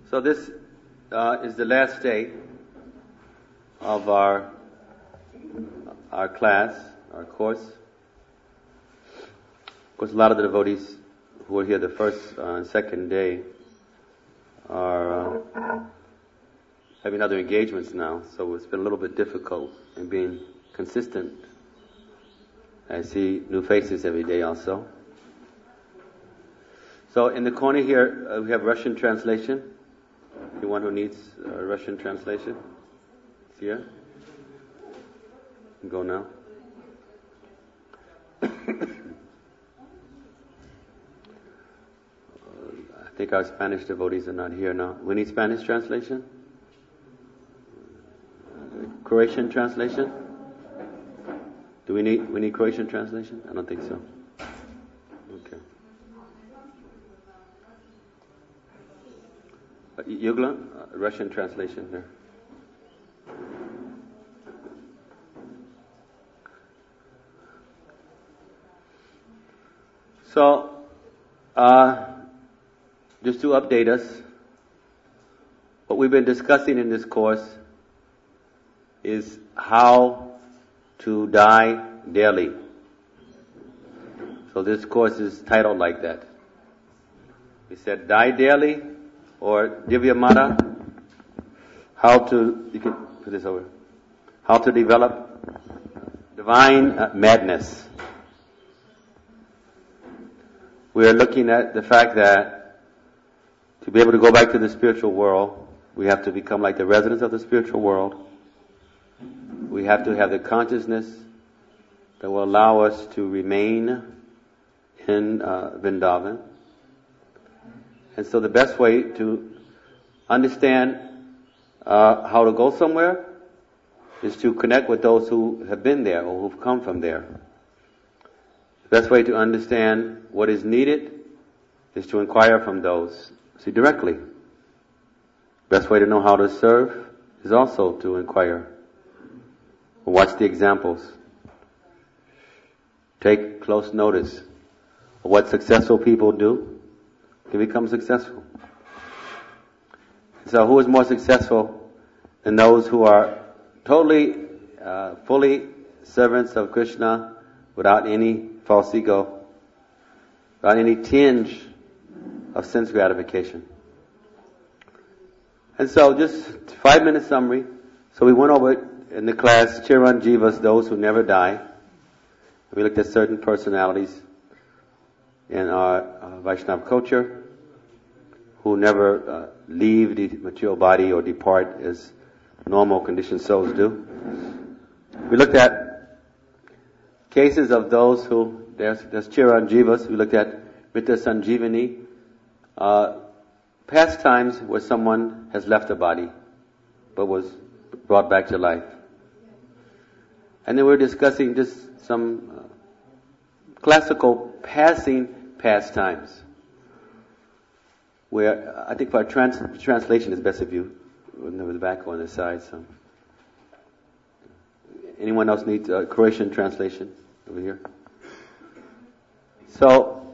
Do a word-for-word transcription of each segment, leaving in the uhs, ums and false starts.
So this uh, is the last day of our our class, our course. Of course, a lot of the devotees who were here the first uh, and second day are uh, having other engagements now, so it's been a little bit difficult in being consistent. I see new faces every day also. So in the corner here, uh, we have Russian translation. Anyone who needs uh, Russian translation? It's here. You can go now. uh, I think our Spanish devotees are not here now. We need Spanish translation? Uh, Croatian translation? Do we need we need Croatian translation? I don't think so. Okay. Uh, Yugla, uh, Russian translation there. So, uh, just to update us, what we've been discussing in this course is how to die daily. So this course is titled like that. We said die daily, or Divyamata, how to, you can put this over, how to develop divine uh, madness. We are looking at the fact that to be able to go back to the spiritual world, we have to become like the residents of the spiritual world. We have to have the consciousness that will allow us to remain in uh, Vrindavan. And so the best way to understand uh, how to go somewhere is to connect with those who have been there or who've come from there. The best way to understand what is needed is to inquire from those, see, directly. Best way to know how to serve is also to inquire. Watch the examples. Take close notice of what successful people do to become successful. So who is more successful than those who are totally, uh, fully servants of Krishna without any false ego, without any tinge of sense gratification? And so just five minute summary. So we went over it in the class, Chiranjivas, those who never die. We looked at certain personalities in our uh, Vaishnava culture who never uh, leave the material body or depart as normal conditioned souls do. We looked at cases of those who, there's, there's Chiranjivas. We looked at Mrita Sanjivani, uh, past times where someone has left the body but was brought back to life. And then we're discussing just some uh, classical passing pastimes, where uh, I think for our trans- translation is best if you remember the back on the side. So, anyone else needs a Croatian translation over here? So,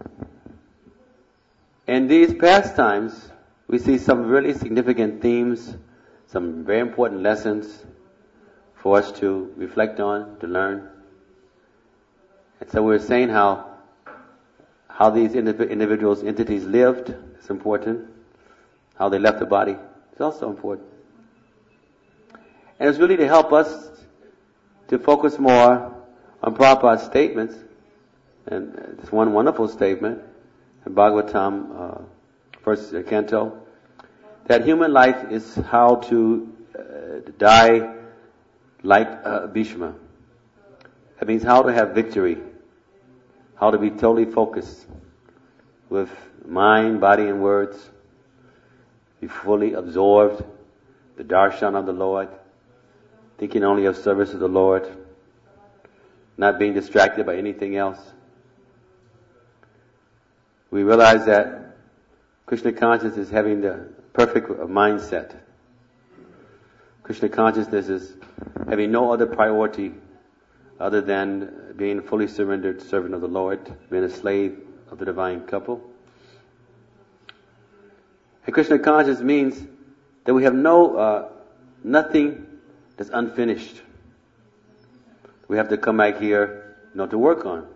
in these pastimes, we see some really significant themes, some very important lessons for us to reflect on, to learn. And so we're saying how how these indiv- individuals, entities lived is important. How they left the body is also important. And it's really to help us to focus more on Prabhupada's statements. And it's one wonderful statement in Bhagavatam, uh, first canto, that human life is how to uh, die like uh, Bhishma. That means how to have victory, how to be totally focused with mind, body, and words, be fully absorbed, the darshan of the Lord, thinking only of service to the Lord, not being distracted by anything else. We realize that Krishna consciousness is having the perfect mindset. Krishna consciousness is having no other priority other than being a fully surrendered servant of the Lord, being a slave of the divine couple. And Krishna conscious means that we have no, uh, nothing that's unfinished. We have to come back here, you know, to work on.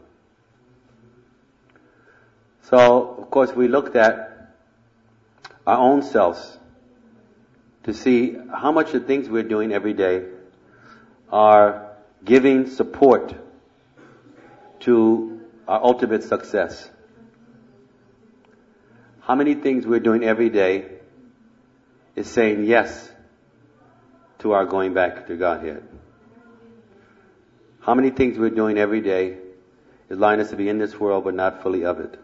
So, of course, we looked at our own selves to see how much the things we're doing every day are giving support to our ultimate success. How many things we're doing every day is saying yes to our going back to Godhead? How many things we're doing every day is allowing us to be in this world but not fully of it?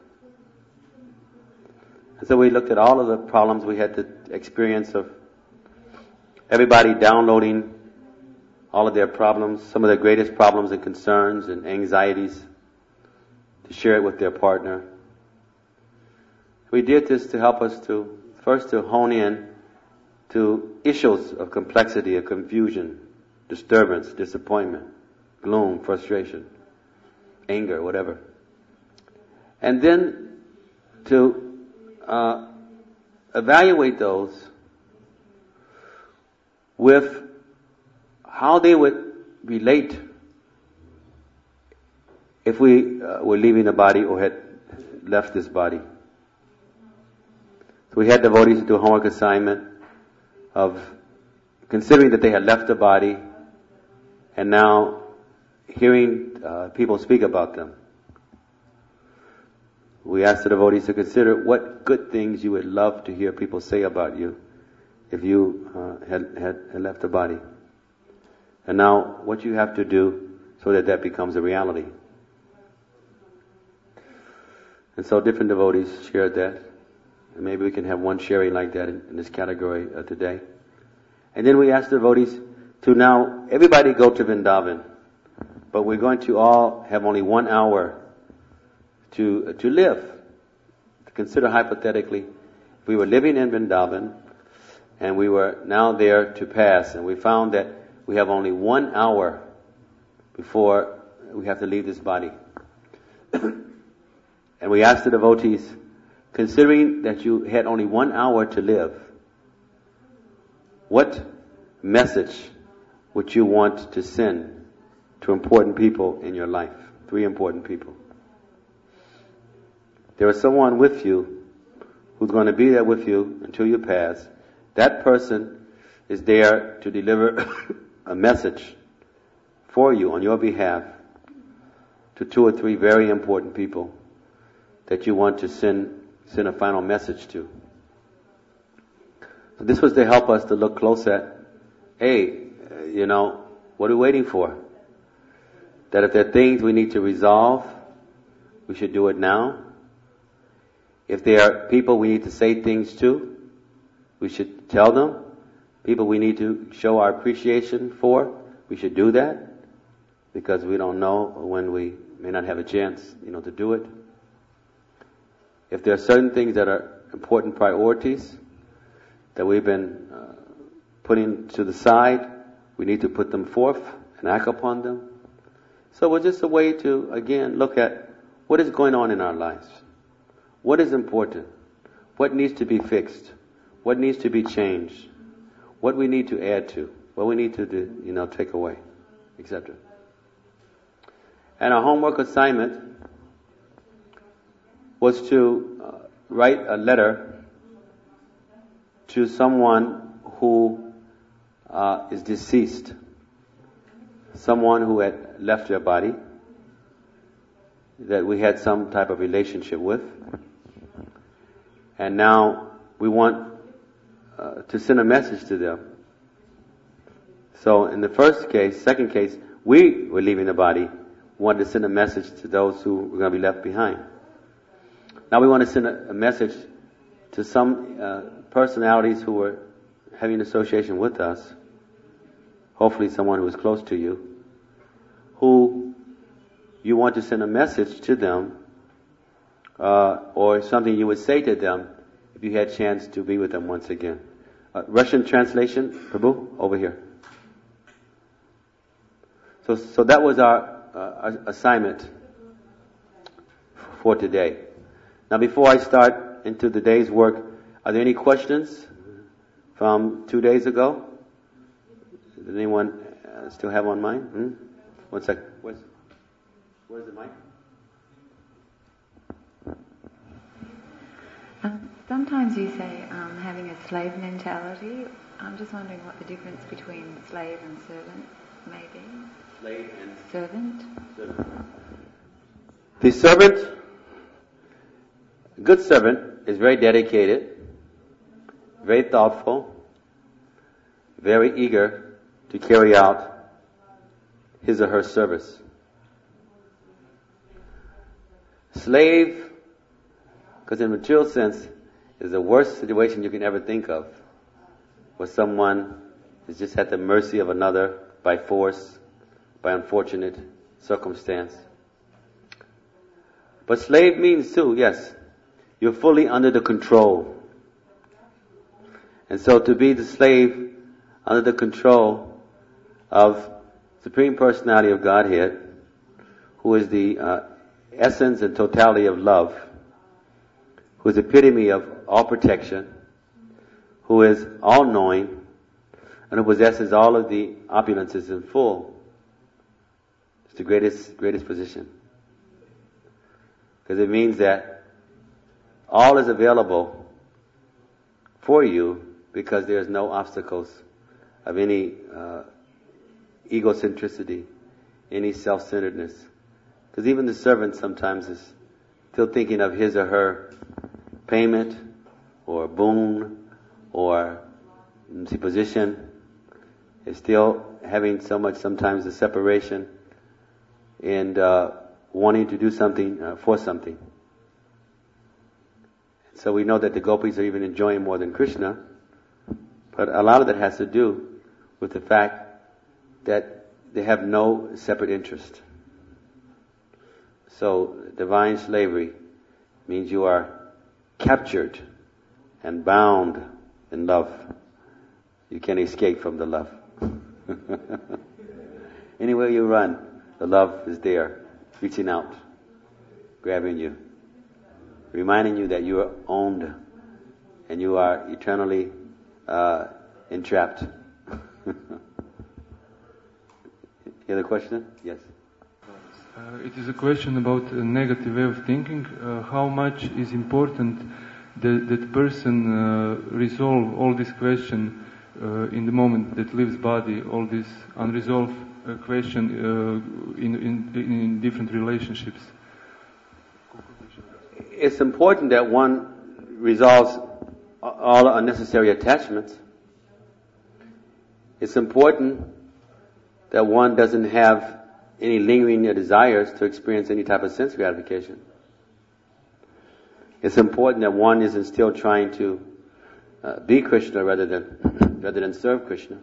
And so we looked at all of the problems we had to experience of everybody downloading all of their problems, some of their greatest problems and concerns and anxieties, to share it with their partner. We did this to help us to, first to hone in to issues of complexity, of confusion, disturbance, disappointment, gloom, frustration, anger, whatever. And then to uh, evaluate those with how they would relate if we uh, were leaving the body or had left this body. So we had devotees do a homework assignment of considering that they had left the body and now hearing uh, people speak about them. We asked the devotees to consider what good things you would love to hear people say about you if you uh, had, had, had left the body. And now what you have to do so that that becomes a reality. And so different devotees shared that. And maybe we can have one sharing like that in, in this category uh, today. And then we asked the devotees to now, everybody go to Vrindavan. But we're going to all have only one hour to, uh, to live. To consider hypothetically, if we were living in Vrindavan and we were now there to pass, and we found that we have only one hour before we have to leave this body. And we asked the devotees, considering that you had only one hour to live, what message would you want to send to important people in your life? Three important people. There is someone with you who's going to be there with you until you pass. That person is there to deliver a message for you on your behalf to two or three very important people that you want to send send a final message to. So this was to help us to look close at, hey, you know, what are we waiting for? That if there are things we need to resolve, we should do it now. If there are people we need to say things to, we should tell them. People we need to show our appreciation for, we should do that, because we don't know when we may not have a chance, you know, to do it. If there are certain things that are important priorities that we've been uh, putting to the side, we need to put them forth and act upon them. So it's just a way to, again, look at what is going on in our lives. What is important? What needs to be fixed? What needs to be changed? What we need to add to? What we need to do, you know, take away, et cetera. And our homework assignment was to uh, write a letter to someone who uh, is deceased, someone who had left their body, that we had some type of relationship with, and now we want uh, to send a message to them. So in the first case, second case, we were leaving the body, wanted to send a message to those who were going to be left behind. Now we want to send a, a message to some uh, personalities who were having association with us, hopefully someone who is close to you, who you want to send a message to them, uh, or something you would say to them if you had a chance to be with them once again. Uh, Russian translation, Prabhu, over here. So, so that was our, uh, our assignment for today. Now, before I start into the day's work, Are there any questions from two days ago? Does anyone uh, still have on mind? Hmm? One sec. Where's, where's the mic? Um, sometimes you say um, having a slave mentality. I'm just wondering what the difference between slave and servant may be. Slave and servant. servant. The servant, a good servant, is very dedicated, very thoughtful, very eager to carry out his or her service. Slave, because in material sense, is the worst situation you can ever think of, where someone is just at the mercy of another by force, by unfortunate circumstance. But slave means too, yes, you're fully under the control. And so to be the slave under the control of Supreme Personality of Godhead, who is the uh, essence and totality of love, who is the epitome of all protection, who is all-knowing, and who possesses all of the opulences in full. It's the greatest, greatest position. Because it means that all is available for you because there's no obstacles of any uh, egocentricity, any self-centeredness. Because even the servant sometimes is still thinking of his or her payment or boon or see, position, is still having so much sometimes the separation and uh, wanting to do something uh, for something. So we know that the gopis are even enjoying more than Krishna, but a lot of that has to do with the fact that they have no separate interest. So divine slavery means you are captured and bound in love. You can't escape from the love. Anywhere you run, the love is there, reaching out, grabbing you, reminding you that you are owned and you are eternally uh, entrapped. You have a question? Yes. Uh, it is a question about a negative way of thinking. Uh, how much is important that that person uh, resolve all this question uh, in the moment that leaves body, all this unresolved uh, question uh, in, in in different relationships? It's important that one resolves all unnecessary attachments. It's important that one doesn't have any lingering desires to experience any type of sense gratification. It's important that one isn't still trying to uh, be Krishna rather than rather than serve Krishna.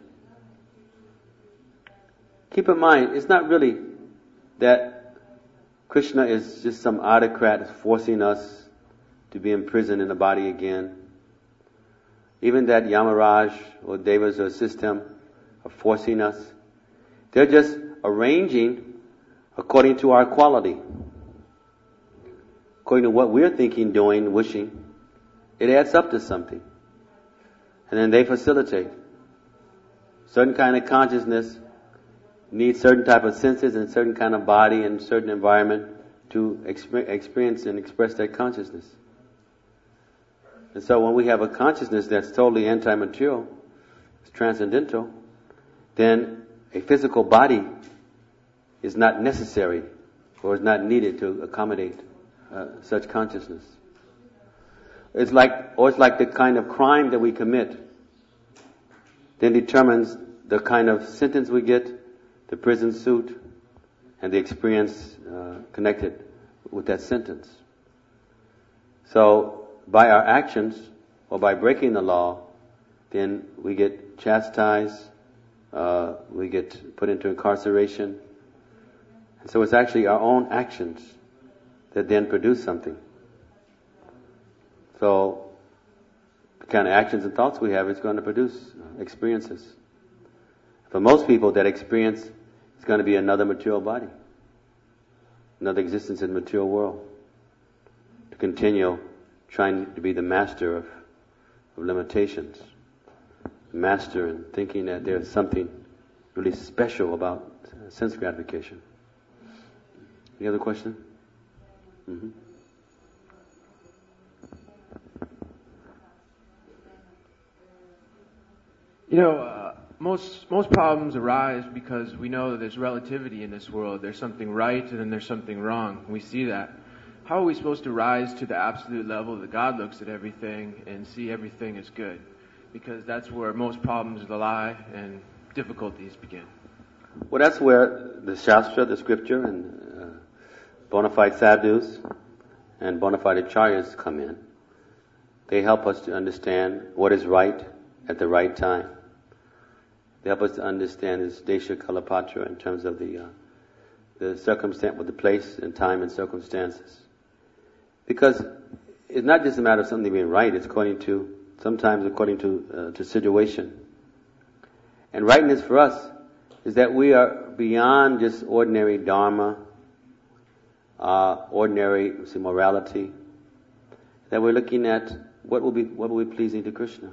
Keep in mind, it's not really that Krishna is just some autocrat forcing us to be imprisoned in the body again. Even that Yamaraj or Devas who assist him are forcing us. They're just arranging according to our quality. According to what we're thinking, doing, wishing. It adds up to something. And then they facilitate. Certain kind of consciousness needs certain type of senses and certain kind of body and certain environment to exp- experience and express that consciousness. And so when we have a consciousness that's totally anti-material, it's transcendental, then a physical body is not necessary or is not needed to accommodate uh, such consciousness. It's like, or it's like the kind of crime that we commit then determines the kind of sentence we get, the prison suit, and the experience uh, connected with that sentence. So, by our actions, or by breaking the law, then we get chastised, uh, we get put into incarceration. And so it's actually our own actions that then produce something. So, the kind of actions and thoughts we have is going to produce experiences. For most people, that experience is going to be another material body, another existence in the material world, to continue trying to be the master of of limitations. Master in thinking that there's something really special about sense gratification. Any other question? Mm-hmm. You know, uh, most most problems arise because we know that there's relativity in this world. There's something right and then there's something wrong. We see that. How are we supposed to rise to the absolute level that God looks at everything and see everything as good? Because that's where most problems lie and difficulties begin. Well, that's where the Shastra, the scripture, and uh, bona fide sadhus and bona fide acharyas come in. They help us to understand what is right at the right time. They help us to understand this desha kalapatra in terms of the uh, the circumstance, with the place and time and circumstances. Because it's not just a matter of something being right; it's according to sometimes according to uh, to situation. And rightness for us is that we are beyond just ordinary dharma, uh, ordinary say, morality. That we're looking at what will be what will be pleasing to Krishna.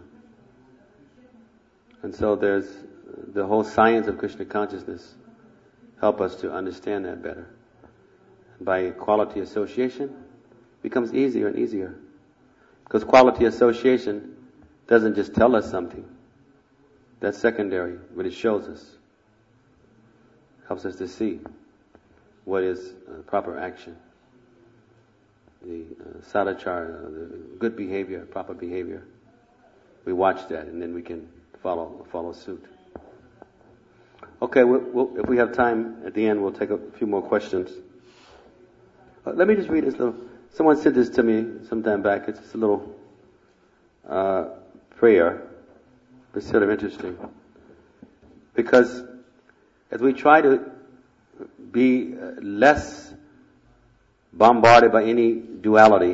And so there's the whole science of Krishna consciousness help us to understand that better. By quality association, it becomes easier and easier. Because quality association doesn't just tell us something. That's secondary, but it shows us. Helps us to see what is uh, proper action. The uh, sadachara, uh, the good behavior, proper behavior. We watch that and then we can follow follow suit. Okay, we'll, we'll, if we have time at the end, we'll take a few more questions. Uh, let me just read this little. Someone sent this to me some time back. It's just a little uh, prayer. It's sort of interesting because as we try to be less bombarded by any duality,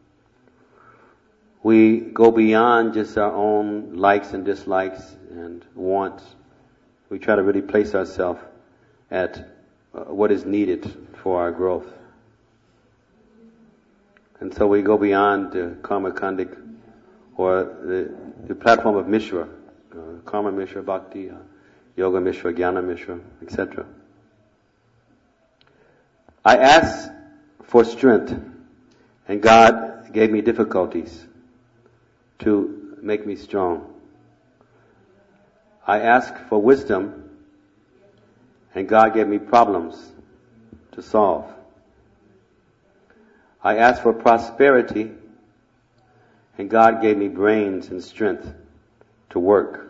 we go beyond just our own likes and dislikes and wants. We try to really place ourselves at uh, what is needed for our growth. And so we go beyond the karma kandik or the, the platform of Mishra, uh, Karma Mishra, Bhakti, uh, Yoga Mishra, Jnana Mishra, et cetera. I asked for strength, and God gave me difficulties to make me strong. I asked for wisdom, and God gave me problems to solve. I asked for prosperity, and God gave me brains and strength to work.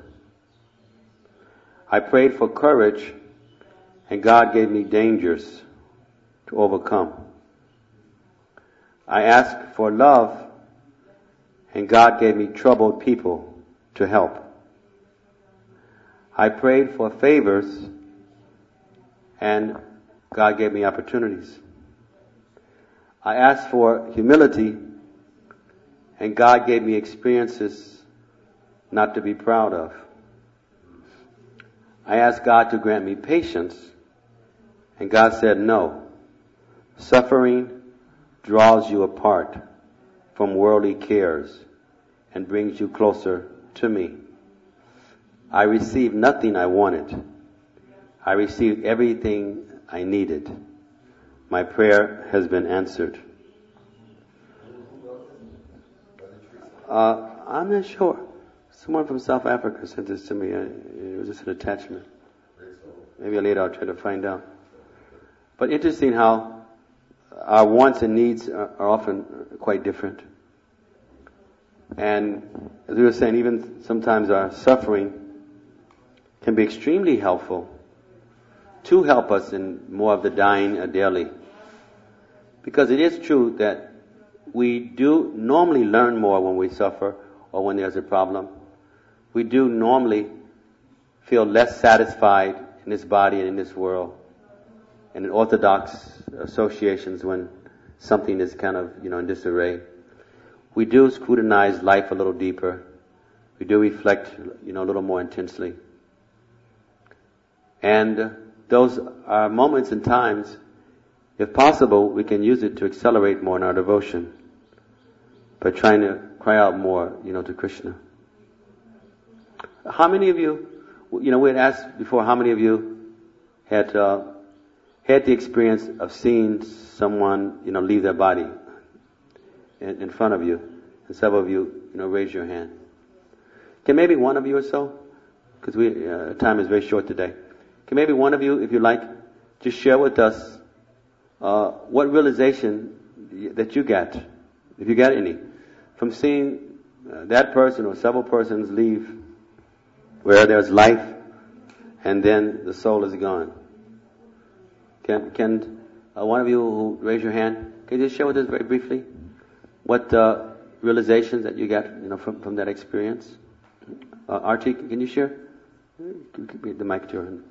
I prayed for courage, and God gave me dangers to overcome. I asked for love, and God gave me troubled people to help. I prayed for favors, and God gave me opportunities. I asked for humility, and God gave me experiences not to be proud of. I asked God to grant me patience, and God said no. Suffering draws you apart from worldly cares and brings you closer to me. I received nothing I wanted. I received everything I needed. My prayer has been answered. Uh, I'm not sure. Someone from South Africa sent this to me. It was just an attachment. Maybe later I'll try to find out. But interesting how our wants and needs are, are often quite different. And as we were saying, even sometimes our suffering can be extremely helpful to help us in more of the dying daily. Because it is true that we do normally learn more when we suffer or when there's a problem. We do normally feel less satisfied in this body and in this world. And in orthodox associations, when something is kind of, you know, in disarray, we do scrutinize life a little deeper. We do reflect, you know, a little more intensely. And those are moments and times, if possible, we can use it to accelerate more in our devotion by trying to cry out more, you know, to Krishna. How many of you, you know, we had asked before, how many of you had uh, had the experience of seeing someone, you know, leave their body in, in front of you? And several of you, you know, raise your hand. Can maybe one of you or so, because we uh, time is very short today. Can maybe one of you, if you like, just share with us uh, what realization that you got, if you got any, from seeing uh, that person or several persons leave where there's life and then the soul is gone. Can can uh, one of you who raise your hand, can you just share with us very briefly what uh, realizations that you got, you know, from, from that experience? Uh, Archie, can you share? Give the mic to your hand.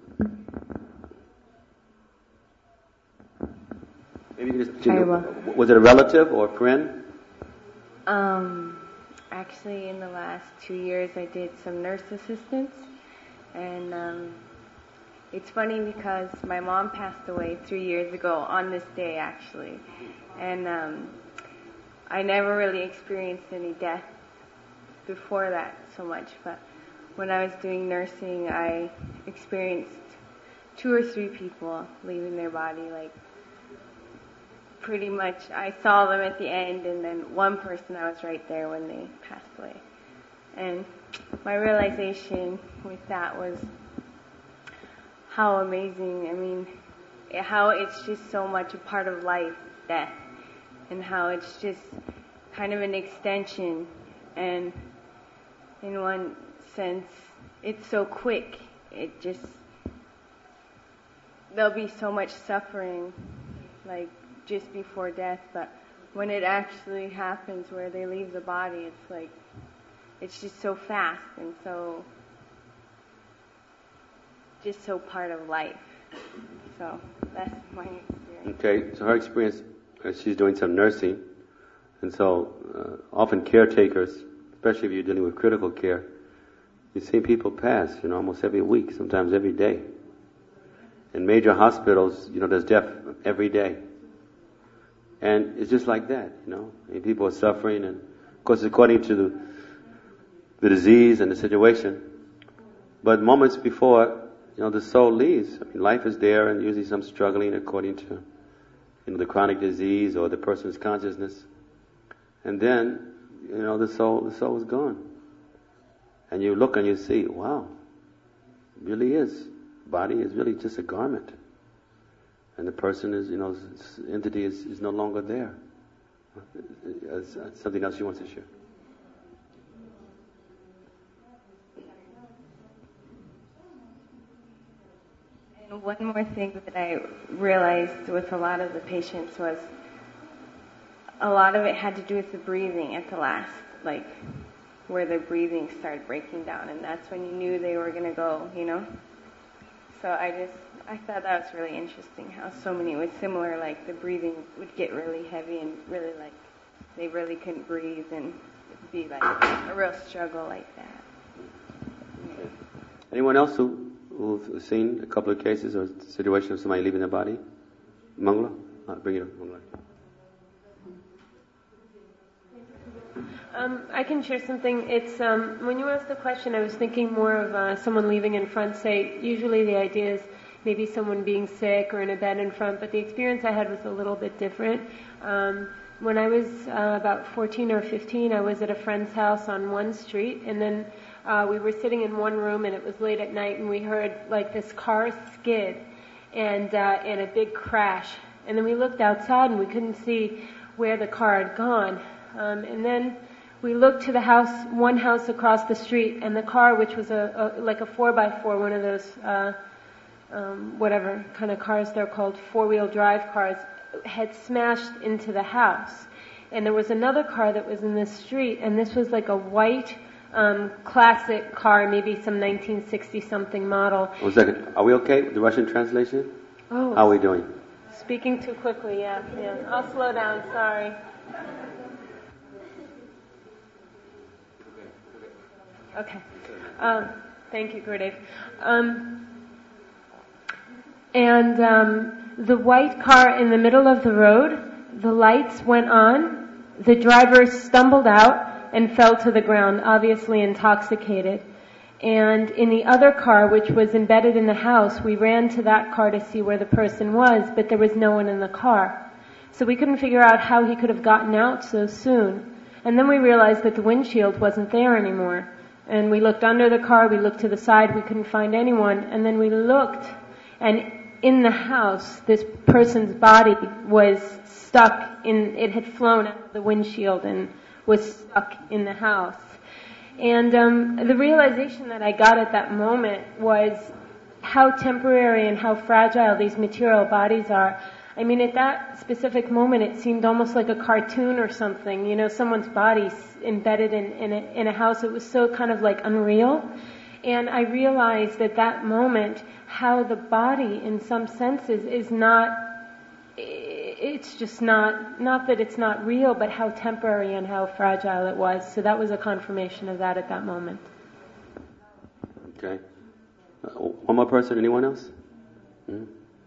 Maybe you just, you know, was it a relative or a friend? Um, actually, in the last two years, I did some nurse assistance, and um, it's funny because my mom passed away three years ago on this day, actually, and um, I never really experienced any death before that so much, but when I was doing nursing, I experienced two or three people leaving their body, like, pretty much I saw them at the end, and then one person I was right there when they passed away. And my realization with that was how amazing, I mean, how it's just so much a part of life, death, and how it's just kind of an extension, and in one sense, it's so quick. It just, there'll be so much suffering, like, just before death, but when it actually happens where they leave the body, it's like, it's just so fast and so, just so part of life. So that's my experience. Okay, so her experience, uh, she's doing some nursing, and so uh, often caretakers, especially if you're dealing with critical care, you see people pass, you know, almost every week, sometimes every day. In major hospitals, you know, there's death every day. And it's just like that, you know. I mean, people are suffering, and of course, according to the, the disease and the situation. But moments before, you know, the soul leaves. I mean, life is there, and usually some struggling according to, you know, the chronic disease or the person's consciousness. And then, you know, the soul, the soul is gone. And you look and you see, wow, it really is. Body is really just a garment. And the person is, you know, entity is, is no longer there. As, as something else you want to share? And one more thing that I realized with a lot of the patients was a lot of it had to do with the breathing at the last, like where their breathing started breaking down, and that's when you knew they were going to go, you know? So I just, I thought that was really interesting how so many was similar, like the breathing would get really heavy and really like, they really couldn't breathe and it would be like a real struggle like that. Okay. Anyone else who, who've seen a couple of cases or situations of somebody leaving their body? Mangla? Uh, bring it up, Mangla. Um, I can share something. It's um, when you asked the question, I was thinking more of uh, someone leaving in front. Say, usually the idea is maybe someone being sick or in a bed in front, but the experience I had was a little bit different. Um, when I was uh, about fourteen or fifteen, I was at a friend's house on one street, and then uh, we were sitting in one room, and it was late at night, and we heard like this car skid and uh, and a big crash, and then we looked outside, and we couldn't see where the car had gone, um, and then we looked to the house, one house across the street, and the car, which was a, a like a four by four, one of those, uh, um, whatever kind of cars they're called, four-wheel drive cars, had smashed into the house. And there was another car that was in the street, and this was like a white, um, classic car, maybe some nineteen sixty something model. One second. Are we okay with the Russian translation? Oh. How are we doing? Speaking too quickly, yeah, yeah. I'll slow down, sorry. Okay. Um, thank you, Gurudev. Um, and um, the white car in the middle of the road, the lights went on, the driver stumbled out and fell to the ground, obviously intoxicated. And in the other car, which was embedded in the house, we ran to that car to see where the person was, but there was no one in the car. So we couldn't figure out how he could have gotten out so soon. And then we realized that the windshield wasn't there anymore. And we looked under the car, we looked to the side, we couldn't find anyone. And then we looked, and in the house, this person's body was stuck in, it had flown out of the windshield and was stuck in the house. And um, the realization that I got at that moment was how temporary and how fragile these material bodies are. I mean, at that specific moment, it seemed almost like a cartoon or something. You know, someone's body embedded in, in, a, in a house. It was so kind of like unreal. And I realized at that moment how the body, in some senses, is not, it's just not, not that it's not real, but how temporary and how fragile it was. So that was a confirmation of that at that moment. Okay. Uh, one more person, anyone else? Mm-hmm.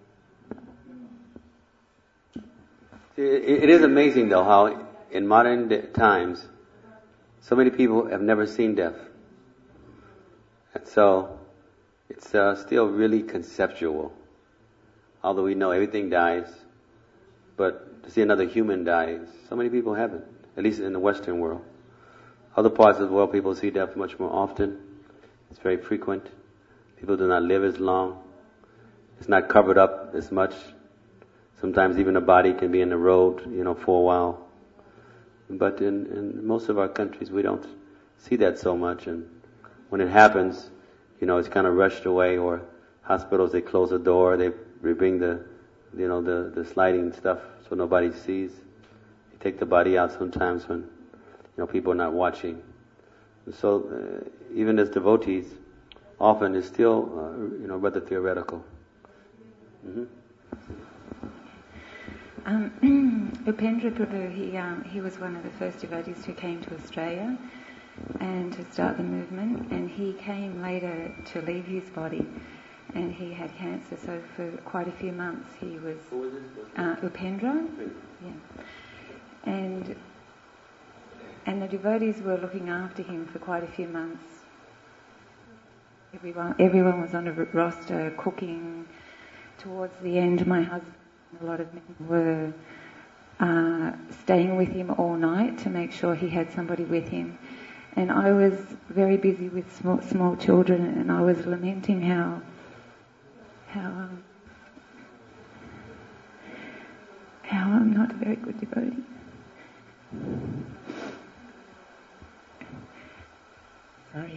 See, it, it is amazing, though, how in modern de- times, so many people have never seen death. And so, it's uh, still really conceptual. Although we know everything dies, but to see another human die, so many people haven't, at least in the Western world. Other parts of the world, people see death much more often. It's very frequent. People do not live as long. It's not covered up as much. Sometimes even a body can be in the road, you know, for a while. But in, in most of our countries, we don't see that so much. And when it happens, you know, it's kind of rushed away. Or hospitals, they close the door, they bring the, you know, the, the sliding stuff so nobody sees. They take the body out sometimes when, you know, people are not watching. And so uh, even as devotees, often it's still, uh, you know, rather theoretical. Mm-hmm. Um, Upendra Prabhu, he, um, he was one of the first devotees who came to Australia and to start the movement, and he came later to leave his body, and he had cancer, so for quite a few months he was... Who was this? Uh, Upendra, yeah. And, and the devotees were looking after him for quite a few months. Everyone, everyone was on a roster, cooking. Towards the end, my husband, a lot of men were uh, staying with him all night to make sure he had somebody with him. And I was very busy with small, small children, and I was lamenting how, how, um, how I'm not a very good devotee. Sorry.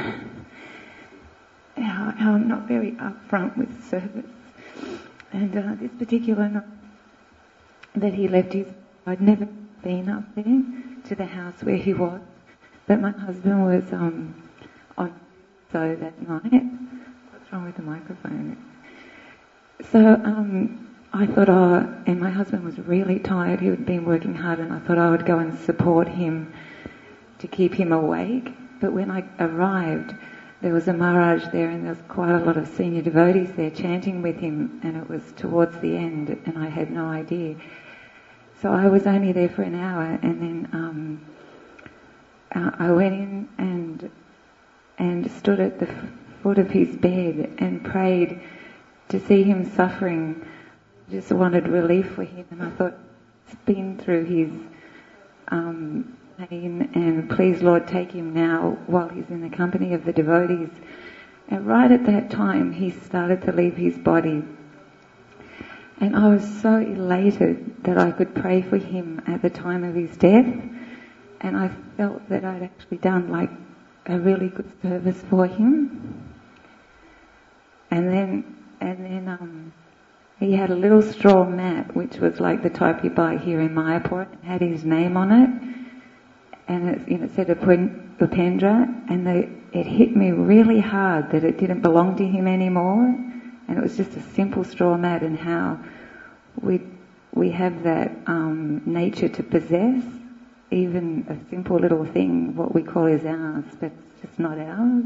How, how I'm not very upfront with service. And uh, this particular night that he left his, I'd never been up there to the house where he was, but my husband was um, on so that night. What's wrong with the microphone? So um, I thought, oh, and my husband was really tired. He had been working hard, and I thought I would go and support him to keep him awake. But when I arrived, there was a Maharaj there, and there was quite a lot of senior devotees there chanting with him, and it was towards the end, and I had no idea. So I was only there for an hour, and then um, uh, I went in and and stood at the f- foot of his bed and prayed to see him suffering. Just wanted relief for him, and I thought, it's been through his um, pain, and please Lord take him now while he's in the company of the devotees. And right at that time he started to leave his body, and I was so elated that I could pray for him at the time of his death, and I felt that I'd actually done like a really good service for him. And then and then um he had a little straw mat, which was like the type you buy here in Mayapur. It had his name on it, and it, you know, it said Upendra, and the, it hit me really hard that it didn't belong to him anymore, and it was just a simple straw mat, and how we we have that um, nature to possess even a simple little thing, what we call is ours, but it's just not ours.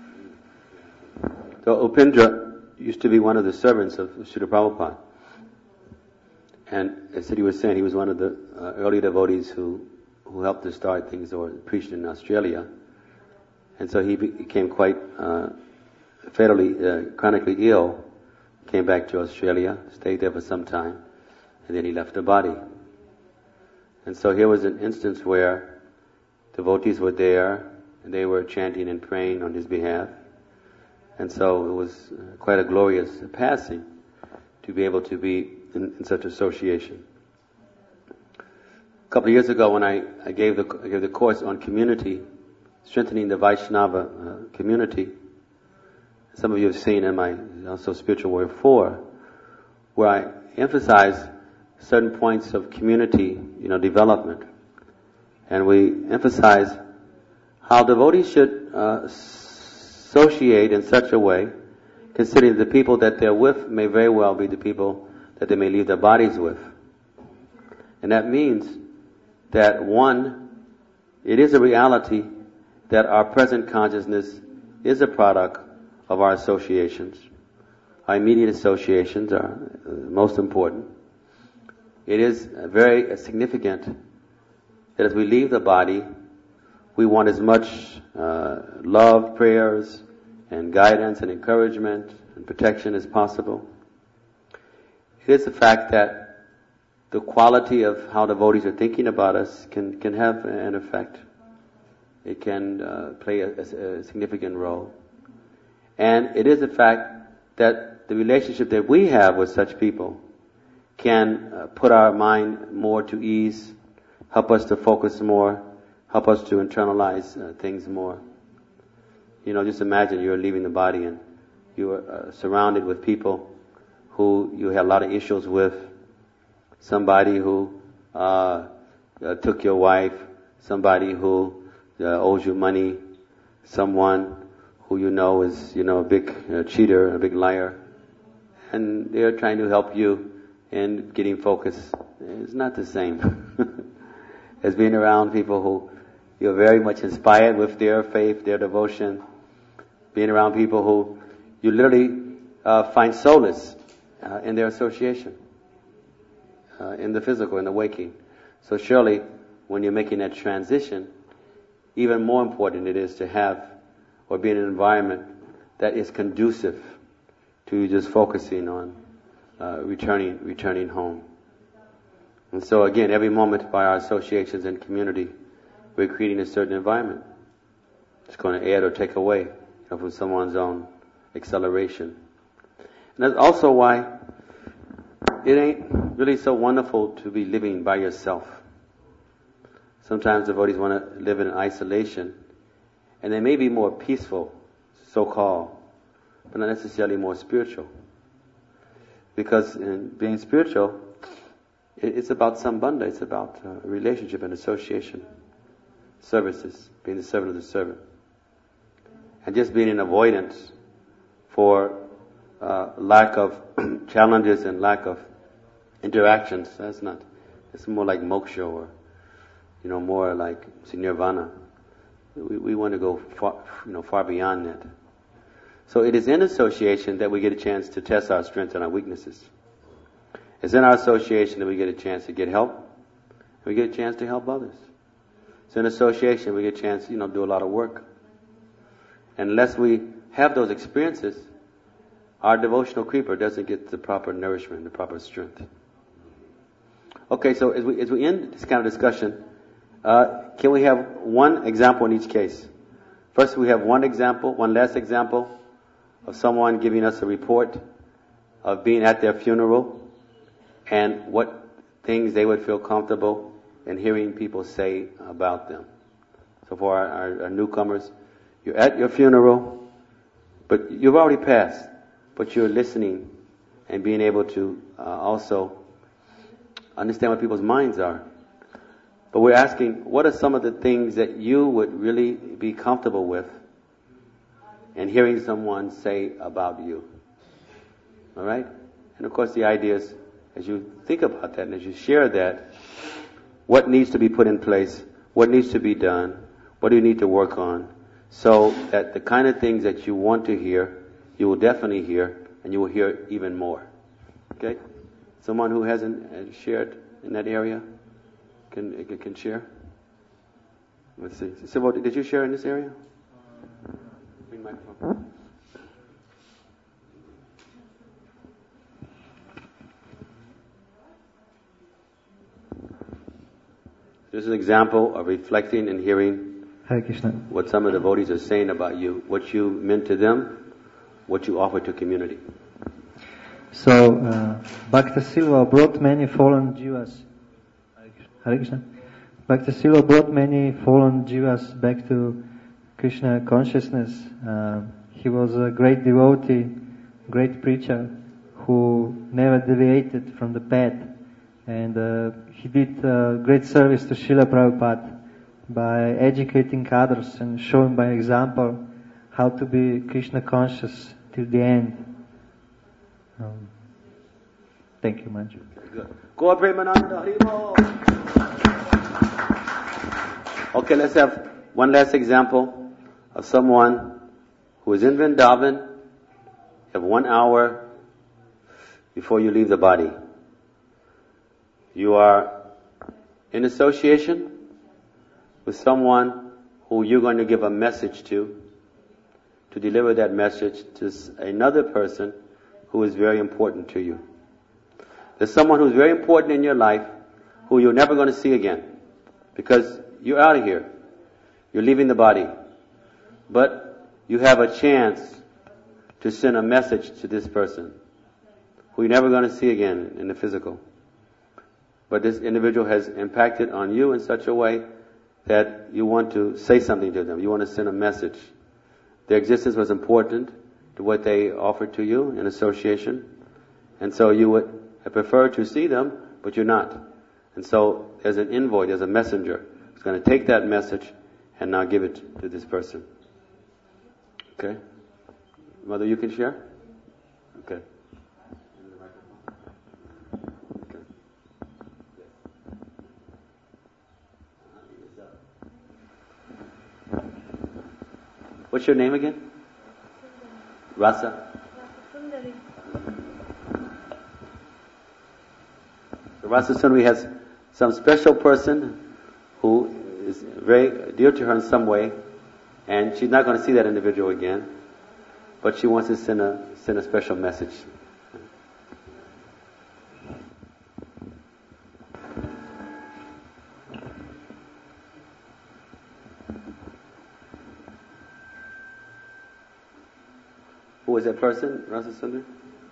So Upendra used to be one of the servants of Srila Prabhupada. And as he was saying, he was one of the uh, early devotees who, who helped to start things or preached in Australia. And so he became quite uh, fatally, uh, chronically ill, came back to Australia, stayed there for some time, and then he left the body. And so here was an instance where devotees were there, and they were chanting and praying on his behalf. And so it was quite a glorious passing to be able to be in, in such association. A couple of years ago when I, I, gave, the, I gave the course on community, strengthening the Vaishnava uh, community, some of you have seen in my also Spiritual Warrior four, where I emphasize certain points of community, you know, development. And we emphasize how devotees should uh, associate in such a way, considering the people that they're with may very well be the people that they may leave their bodies with. And that means that one, it is a reality that our present consciousness is a product of our associations. Our immediate associations are uh, most important. It is very uh, significant that as we leave the body, we want as much uh, love, prayers, and guidance and encouragement and protection as possible. It is the fact that the quality of how devotees are thinking about us can, can have an effect. It can uh, play a, a, a significant role. And it is the fact that the relationship that we have with such people can uh, put our mind more to ease, help us to focus more, help us to internalize uh, things more. You know, just imagine you're leaving the body and you are uh, surrounded with people who you had a lot of issues with. Somebody who uh, uh, took your wife, somebody who uh, owes you money, someone who you know is, you know, a big uh, cheater, a big liar, and they're trying to help you in getting focus. It's not the same as being around people who you're very much inspired with their faith, their devotion, being around people who you literally uh, find solace uh, in their association, uh, in the physical, in the waking. So surely, when you're making that transition, even more important it is to have or be in an environment that is conducive to you just focusing on uh, returning returning home. And so again, every moment by our associations and community, we're creating a certain environment. It's going to add or take away, you know, from someone's own acceleration. And that's also why it ain't really so wonderful to be living by yourself. Sometimes devotees want to live in isolation, and they may be more peaceful, so-called, but not necessarily more spiritual. Because in being spiritual, it's about sambandha, it's about uh, relationship and association, services, being the servant of the servant. And just being in avoidance for uh, lack of challenges and lack of interactions, that's not, it's more like moksha or, you know, more like nirvana. We, we want to go far, you know, far beyond that. So it is in association that we get a chance to test our strengths and our weaknesses. It's in our association that we get a chance to get help. And we get a chance to help others. It's in association we get a chance, you know, do a lot of work. And unless we have those experiences, our devotional creeper doesn't get the proper nourishment, the proper strength. Okay, so as we as we end this kind of discussion, uh, can we have one example in each case? First, we have one example, one last example of someone giving us a report of being at their funeral and what things they would feel comfortable in hearing people say about them. So for our, our, our newcomers, you're at your funeral, but you've already passed, but you're listening and being able to uh, also understand what people's minds are. But we're asking, what are some of the things that you would really be comfortable with in hearing someone say about you? All right? And of course the idea is, as you think about that and as you share that, what needs to be put in place, what needs to be done, what do you need to work on, so that the kind of things that you want to hear, you will definitely hear, and you will hear even more. Okay? Someone who hasn't shared in that area can can share. Let's see. So, did you share in this area? Bring microphone. This is an example of reflecting and hearing Hare Krishna. what some of the devotees are saying about you, what you meant to them, what you offer to community. So, uh, Bhakta Silva brought many fallen jivas. Hare Krishna. Bhakta Silva brought many fallen jivas back to Krishna consciousness. Uh, he was a great devotee, great preacher who never deviated from the path. And uh, he did uh, great service to Srila Prabhupada by educating others and showing by example how to be Krishna conscious till the end. Um, thank you, Manju. Gaur Premananda Hari Bol. Okay, let's have one last example of someone who is in Vrindavan. You have one hour before you leave the body. You are in association with someone who you're going to give a message to, to deliver that message to another person who is very important to you. There's someone who's very important in your life who you're never going to see again because you're out of here. You're leaving the body. But you have a chance to send a message to this person who you're never going to see again in the physical. But this individual has impacted on you in such a way that you want to say something to them. You want to send a message. Their existence was important to what they offered to you in association. And so you would have preferred to see them, but you're not. And so there's an envoy, there's a messenger who's going to take that message and now give it to this person. Okay? Mother, you can share? Okay. What's your name again? Rasa? Sundari. So Rasa Sundari has some special person who is very dear to her in some way, and she's not going to see that individual again, but she wants to send a send a special message. Who is that person, Rasa Sundari?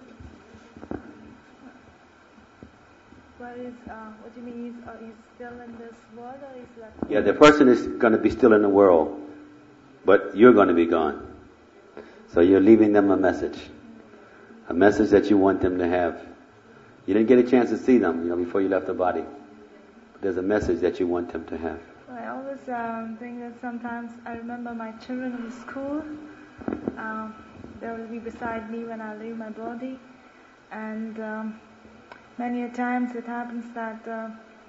What is, uh, what do you mean, is, uh, he's still in this world or is like... Yeah, the person is going to be still in the world, but you're going to be gone. So you're leaving them a message. A message that you want them to have. You didn't get a chance to see them, you know, before you left the body. But there's a message that you want them to have. I always um, think that sometimes I remember my children in school. Um, they will be beside me when I leave my body. And um, many a times it happens that uh,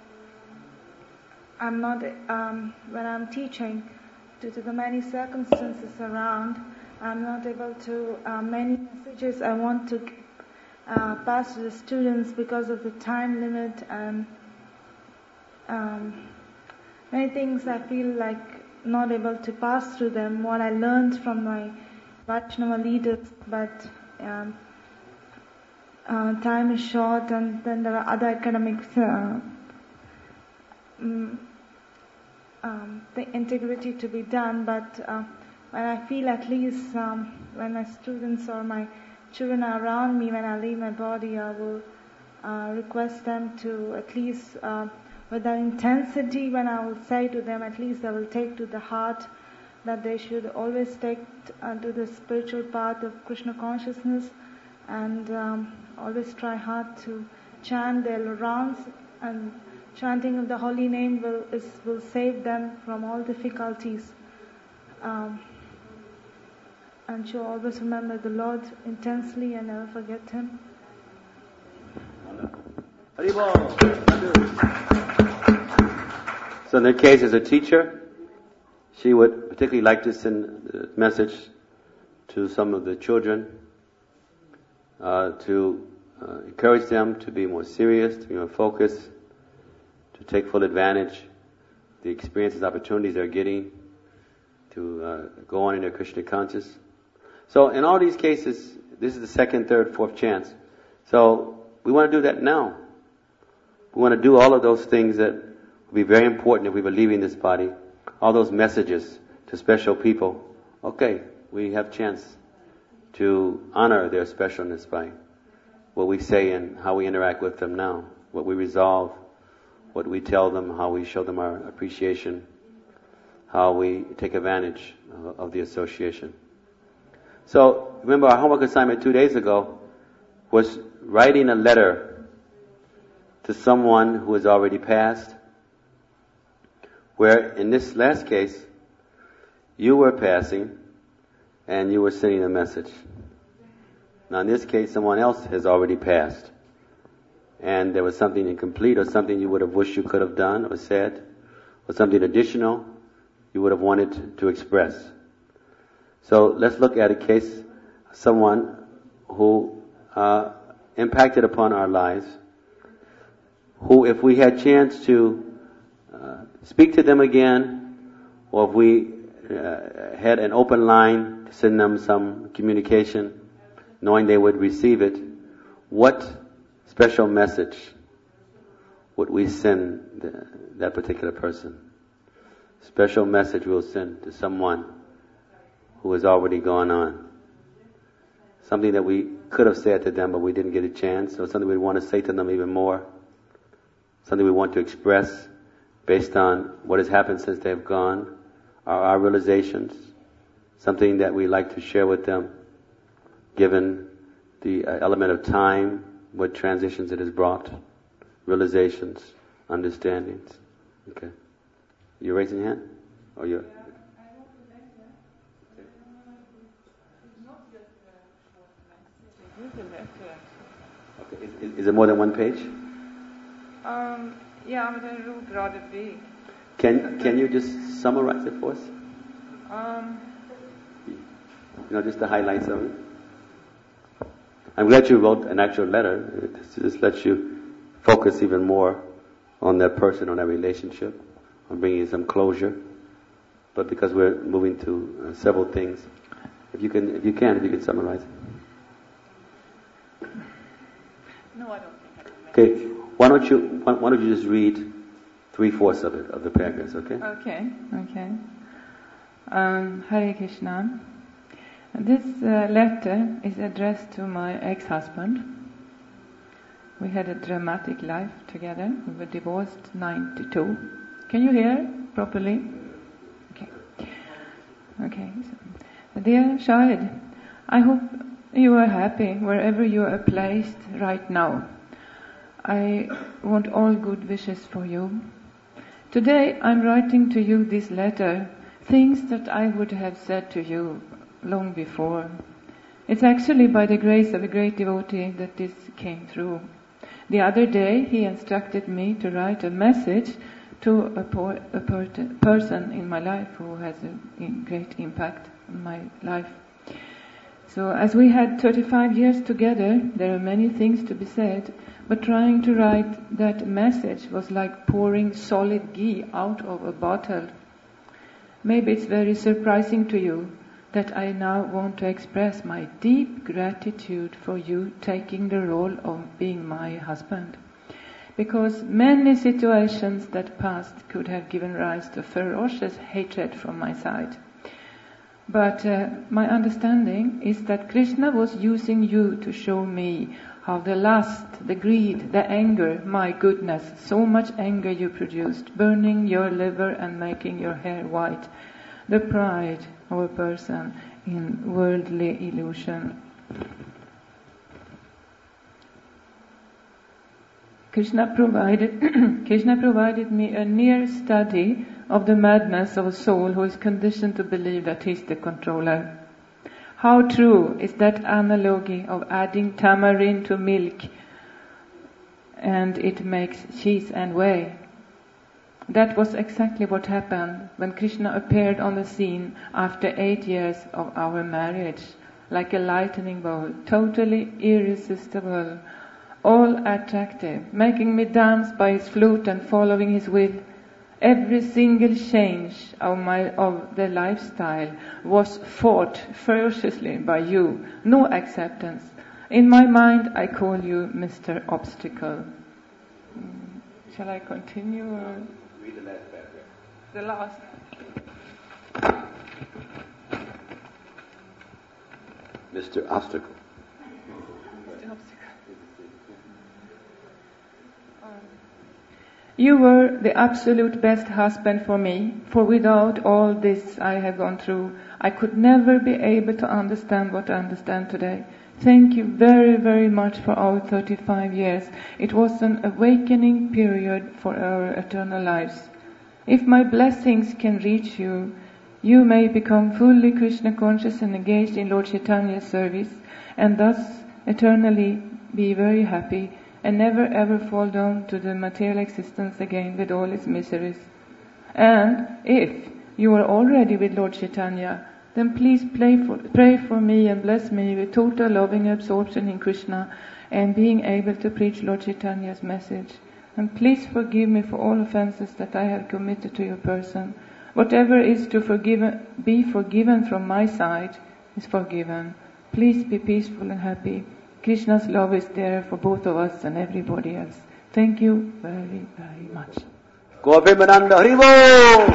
I'm not, um, when I'm teaching, due to the many circumstances around, I'm not able to, uh, many messages I want to uh, pass to the students because of the time limit and um, many things I feel like not able to pass through them, what I learned from my Vaishnava leaders, but um, uh, time is short and then there are other academics, uh, um, um, the integrity to be done, but uh, when I feel at least um, when my students or my children are around me, when I leave my body, I will uh, request them to at least, uh, with that intensity, when I will say to them, at least I will take to the heart that they should always take uh, to the spiritual path of Krishna consciousness and um, always try hard to chant their rounds, and chanting of the holy name will is, will save them from all difficulties. Um, and should always remember the Lord intensely and never forget Him. So in their case, as a teacher, she would particularly like to send a message to some of the children uh, to uh, encourage them to be more serious, to be more focused, to take full advantage of the experiences, opportunities they're getting, to uh, go on in their Krishna conscious. So in all these cases, this is the second, third, fourth chance. So we want to do that now. We want to do all of those things that would be very important if we were leaving this body. All those messages to special people. Okay, we have chance to honor their specialness by what we say and how we interact with them now. What we resolve, what we tell them, how we show them our appreciation, how we take advantage of, of the association. So, remember our homework assignment two days ago was writing a letter to someone who has already passed, where in this last case, you were passing and you were sending a message. Now in this case, someone else has already passed, and there was something incomplete or something you would have wished you could have done or said, or something additional you would have wanted to express. So let's look at a case, someone who uh, impacted upon our lives, who if we had chance to uh, speak to them again, or if we uh, had an open line to send them some communication, knowing they would receive it, what special message would we send the, that particular person? Special message we'll send to someone who has already gone on. Something that we could have said to them but we didn't get a chance, or something we want to say to them even more. Something we want to express based on what has happened since they've gone, our, our realizations, something that we like to share with them, given the uh, element of time, what transitions it has brought, realizations, understandings. Okay. You raising your hand? Or you? Okay. Is, is, is it more than one page? Um, yeah, men den er rather big. Can Can you just summarize it for us? Um, You know, just the highlights of it. I'm glad you wrote an actual letter. It just lets you focus even more on that person, on that relationship, on bringing some closure. But because we're moving to uh, several things, if you can, if you can, if you can summarize it. no, I don't think I can. Okay, why don't you why, why don't you just read three fourths of it, of the paragraphs, okay? Okay, okay. Um, Hare Krishna. This uh, letter is addressed to my ex-husband. We had a dramatic life together. We were divorced ninety-two. Can you hear properly? Okay. Okay. So, dear Shahid, I hope you are happy wherever you are placed right now. I want all good wishes for you. Today I'm writing to you this letter, things that I would have said to you long before. It's actually by the grace of a great devotee that this came through. The other day he instructed me to write a message to a, por- a per- person in my life who has a great impact on my life. So as we had thirty-five years together, there are many things to be said, but trying to write that message was like pouring solid ghee out of a bottle. Maybe it's very surprising to you that I now want to express my deep gratitude for you taking the role of being my husband. Because many situations that passed could have given rise to ferocious hatred from my side. But uh, my understanding is that Krishna was using you to show me how the lust, the greed, the anger, my goodness, so much anger you produced, burning your liver and making your hair white, the pride of a person in worldly illusion. Krishna provided Krishna provided me a near study of the madness of a soul who is conditioned to believe that he's the controller. How true is that analogy of adding tamarind to milk and it makes cheese and whey? That was exactly what happened when Krishna appeared on the scene after eight years of our marriage, like a lightning bolt, totally irresistible, all attractive, making me dance by his flute and following his will. Every single change of my of the lifestyle was fought ferociously by you. No acceptance. In my mind, I call you Mister Obstacle. Mm, Shall I continue? Or? Read the last paragraph. The last. Mister Obstacle. Mister Obstacle. You were the absolute best husband for me, for without all this I have gone through, I could never be able to understand what I understand today. Thank you very, very much for our thirty-five years. It was an awakening period for our eternal lives. If my blessings can reach you, you may become fully Krishna conscious and engaged in Lord Chaitanya's service, and thus eternally be very happy and never ever fall down to the material existence again with all its miseries. And if you are already with Lord Chaitanya, then please pray for, pray for me and bless me with total loving absorption in Krishna and being able to preach Lord Chaitanya's message. And please forgive me for all offenses that I have committed to your person. Whatever is to forgive, be forgiven from my side is forgiven. Please be peaceful and happy. Krishna's love is there for both of us and everybody else. Thank you very, very much. Govindananda Haribo!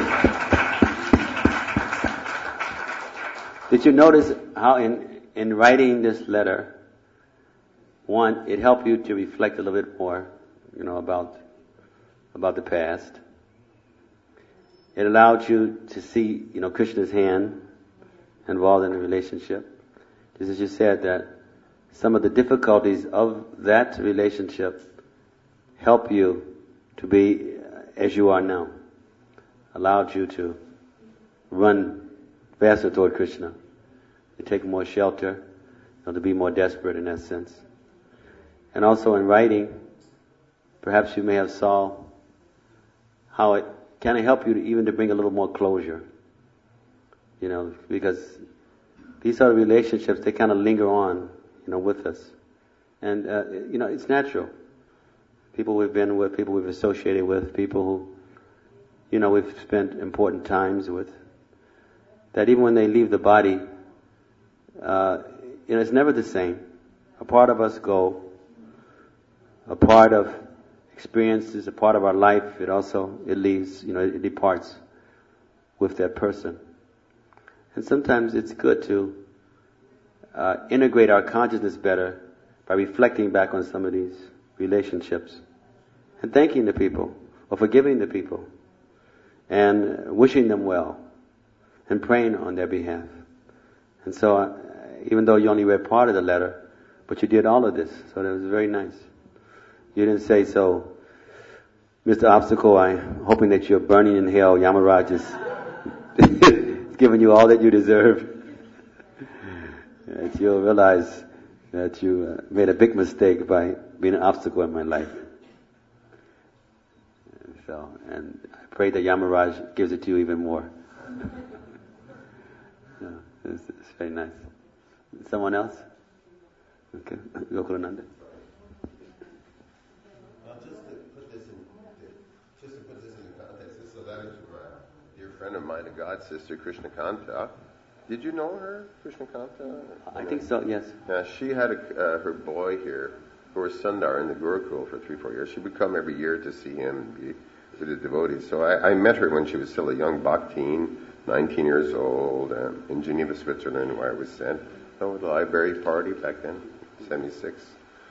Did you notice how in, in writing this letter, one, it helped you to reflect a little bit more, you know, about, about the past. It allowed you to see, you know, Krishna's hand involved in the relationship. Just as you said that some of the difficulties of that relationship help you to be as you are now. Allowed you to run faster toward Krishna, to take more shelter, you know, to be more desperate in that sense. And also in writing, perhaps you may have saw how it kind of help you to even to bring a little more closure. You know, because these are relationships, they kind of linger on, you know, with us. And, uh, you know, it's natural. People we've been with, people we've associated with, people who, you know, we've spent important times with, that even when they leave the body, uh, you know, it's never the same. A part of us go, a part of experiences, a part of our life, it also, it leaves, you know, it departs with that person. And sometimes it's good to uh, integrate our consciousness better by reflecting back on some of these relationships and thanking the people or forgiving the people and wishing them well and praying on their behalf. And so, uh, even though you only read part of the letter, but you did all of this, so that was very nice. You didn't say, so, Mister Obstacle, I'm hoping that you're burning in hell. Yamaraj is giving you all that you deserve. That you'll realize that you uh, made a big mistake by being an obstacle in my life. So, and I pray that Yamaraj gives it to you even more. Yeah, it's, it's very nice. Someone else? Okay, Gokulananda. Friend of mine, a god sister, Krishna Kanta. Did you know her, Krishna Kanta? I think so, yes. Yeah, she had a, uh, her boy here, who was Sundar in the Gurukul for three, four years. She would come every year to see him and be with the devotees. So I, I met her when she was still a young bhakteen, nineteen years old, um, in Geneva, Switzerland, where I was sent. So at the library party back then, seventy-six.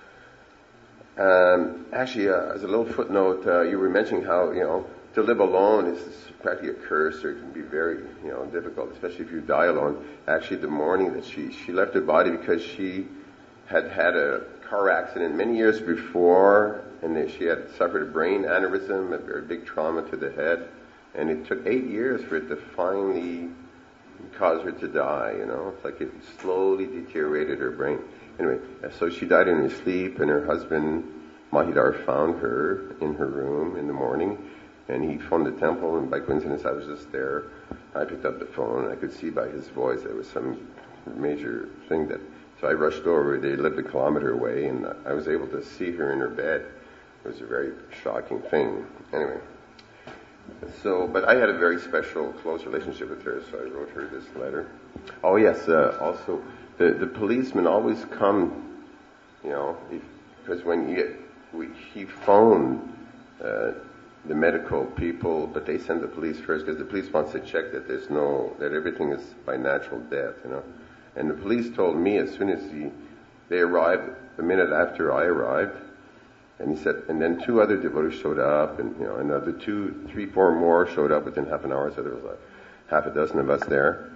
Um, actually, uh, as a little footnote, uh, you were mentioning how, you know, to live alone is practically a curse, or it can be very, you know, difficult, especially if you die alone. Actually, the morning that she, she left her body because she had had a car accident many years before, and then she had suffered a brain aneurysm, a very big trauma to the head, and it took eight years for it to finally cause her to die, you know. It's like it slowly deteriorated her brain. Anyway, so she died in her sleep, and her husband, Mahidar, found her in her room in the morning. And he phoned the temple, and by coincidence I was just there. I picked up the phone, and I could see by his voice there was some major thing that... So I rushed over. They lived a kilometer away, and I was able to see her in her bed. It was a very shocking thing. Anyway, So, but I had a very special, close relationship with her, so I wrote her this letter. Oh yes, uh, also, the, the policemen always come, you know, because when you, we, he phoned uh, the medical people, but they send the police first because the police wants to check that there's no, that everything is by natural death, you know. And the police told me as soon as he, they arrived, a minute after I arrived, and he said, and then two other devotees showed up, and you know, another two, three, four more showed up within half an hour, so there was like half a dozen of us there.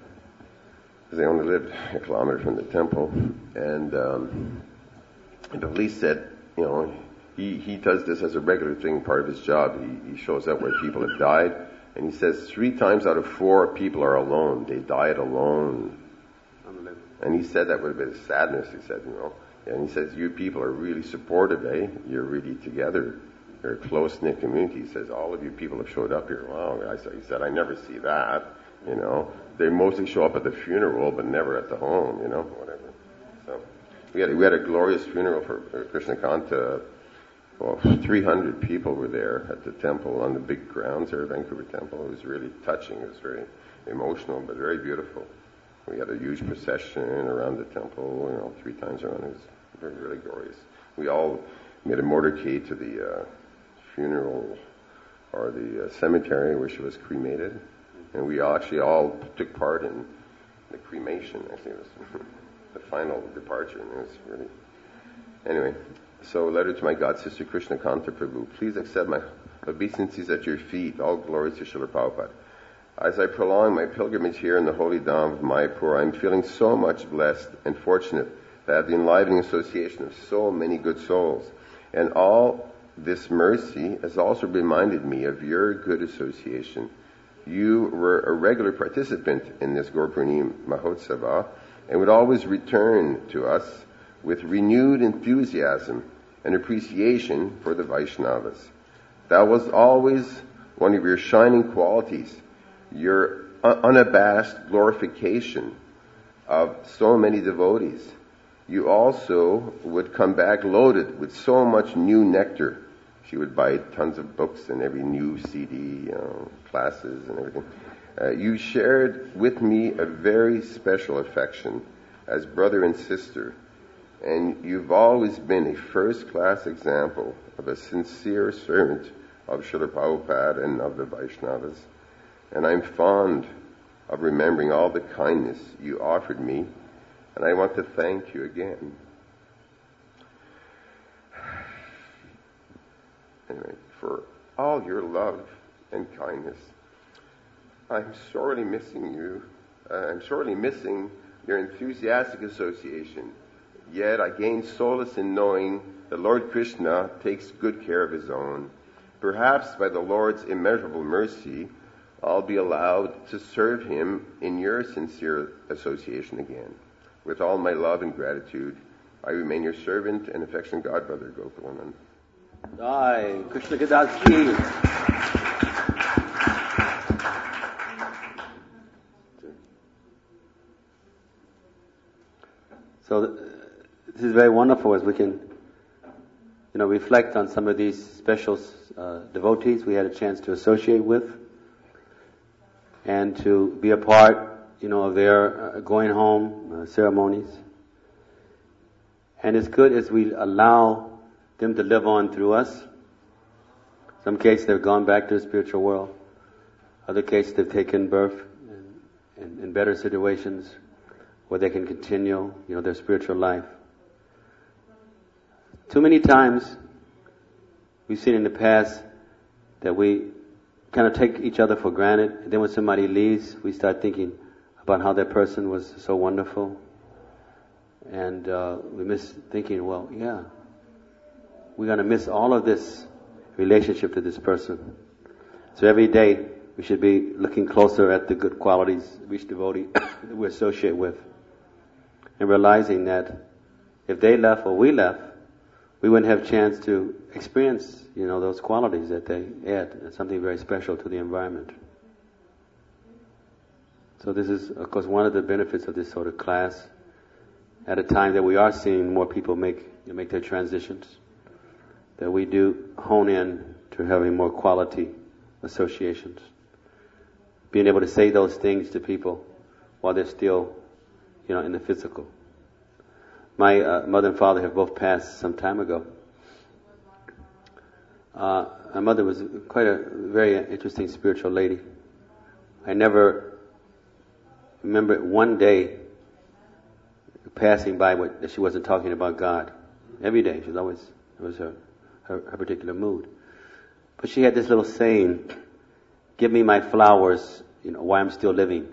Because they only lived a kilometer from the temple. And, um, and the police said, you know, he, he does this as a regular thing, part of his job. He, he shows up where people have died, and he says three times out of four people are alone. They died alone. And he said that with a bit of sadness, he said, you know. And he says, you people are really supportive, eh? You're really together. You're a close-knit community. He says, all of you people have showed up here. Wow. I said, he said, I never see that, you know. They mostly show up at the funeral, but never at the home, you know, whatever. So we had, we had a glorious funeral for, for Krishnakanta. Well, three hundred people were there at the temple on the big grounds there, Vancouver Temple. It was really touching. It was very emotional, but very beautiful. We had a huge procession around the temple, you know, three times around. It was really, really glorious. We all made a motorcade to the uh, funeral or the uh, cemetery where she was cremated. And we actually all took part in the cremation. Actually, it was the final departure, and it was really... Anyway, so letter to my God sister Krishnakanta Prabhu. Please accept my obeisances at your feet. All glories to Srila Prabhupada. As I prolong my pilgrimage here in the holy Dham of Mayapur, I'm feeling so much blessed and fortunate to have the enlivening association of so many good souls. And all this mercy has also reminded me of your good association. You were a regular participant in this Gaur-Purnima Mahotsava and would always return to us with renewed enthusiasm and appreciation for the Vaishnavas. That was always one of your shining qualities, your unabashed glorification of so many devotees. You also would come back loaded with so much new nectar. She would buy tons of books and every new C D, you know, classes and everything. Uh, you shared with me a very special affection as brother and sister, and you've always been a first-class example of a sincere servant of Srila Prabhupada and of the Vaishnavas. And I'm fond of remembering all the kindness you offered me, and I want to thank you again. Anyway, for all your love and kindness. I'm sorely missing you. Uh, I'm sorely missing your enthusiastic association. Yet I gain solace in knowing that Lord Krishna takes good care of his own. Perhaps by the Lord's immeasurable mercy, I'll be allowed to serve him in your sincere association again. With all my love and gratitude, I remain your servant and affectionate godbrother, Gokulanand. Jai Krishna Kadas ki. So th- this is very wonderful as we can, you know, reflect on some of these special uh, devotees we had a chance to associate with, and to be a part, you know, of their uh, going home uh, ceremonies. And it's good as we allow them to live on through us. Some cases they've gone back to the spiritual world. Other cases they've taken birth in, in, in better situations where they can continue, you know, their spiritual life. Too many times we've seen in the past that we kind of take each other for granted, and then when somebody leaves, we start thinking about how that person was so wonderful, and uh, we miss thinking, well, yeah, we're going to miss all of this relationship to this person. So every day we should be looking closer at the good qualities of each devotee that we associate with, and realizing that if they left or we left, we wouldn't have a chance to experience, you know, those qualities that they add. It's something very special to the environment. So this is, of course, one of the benefits of this sort of class. At a time that we are seeing more people make you know, make their transitions, that we do hone in to having more quality associations. Being able to say those things to people while they're still, you know, in the physical. My uh, mother and father have both passed some time ago. Uh, my mother was quite a very interesting spiritual lady. I never remember one day passing by what, that she wasn't talking about God. Every day, she was always, it was her, her, her particular mood. But she had this little saying, give me my flowers, you know, while I'm still living.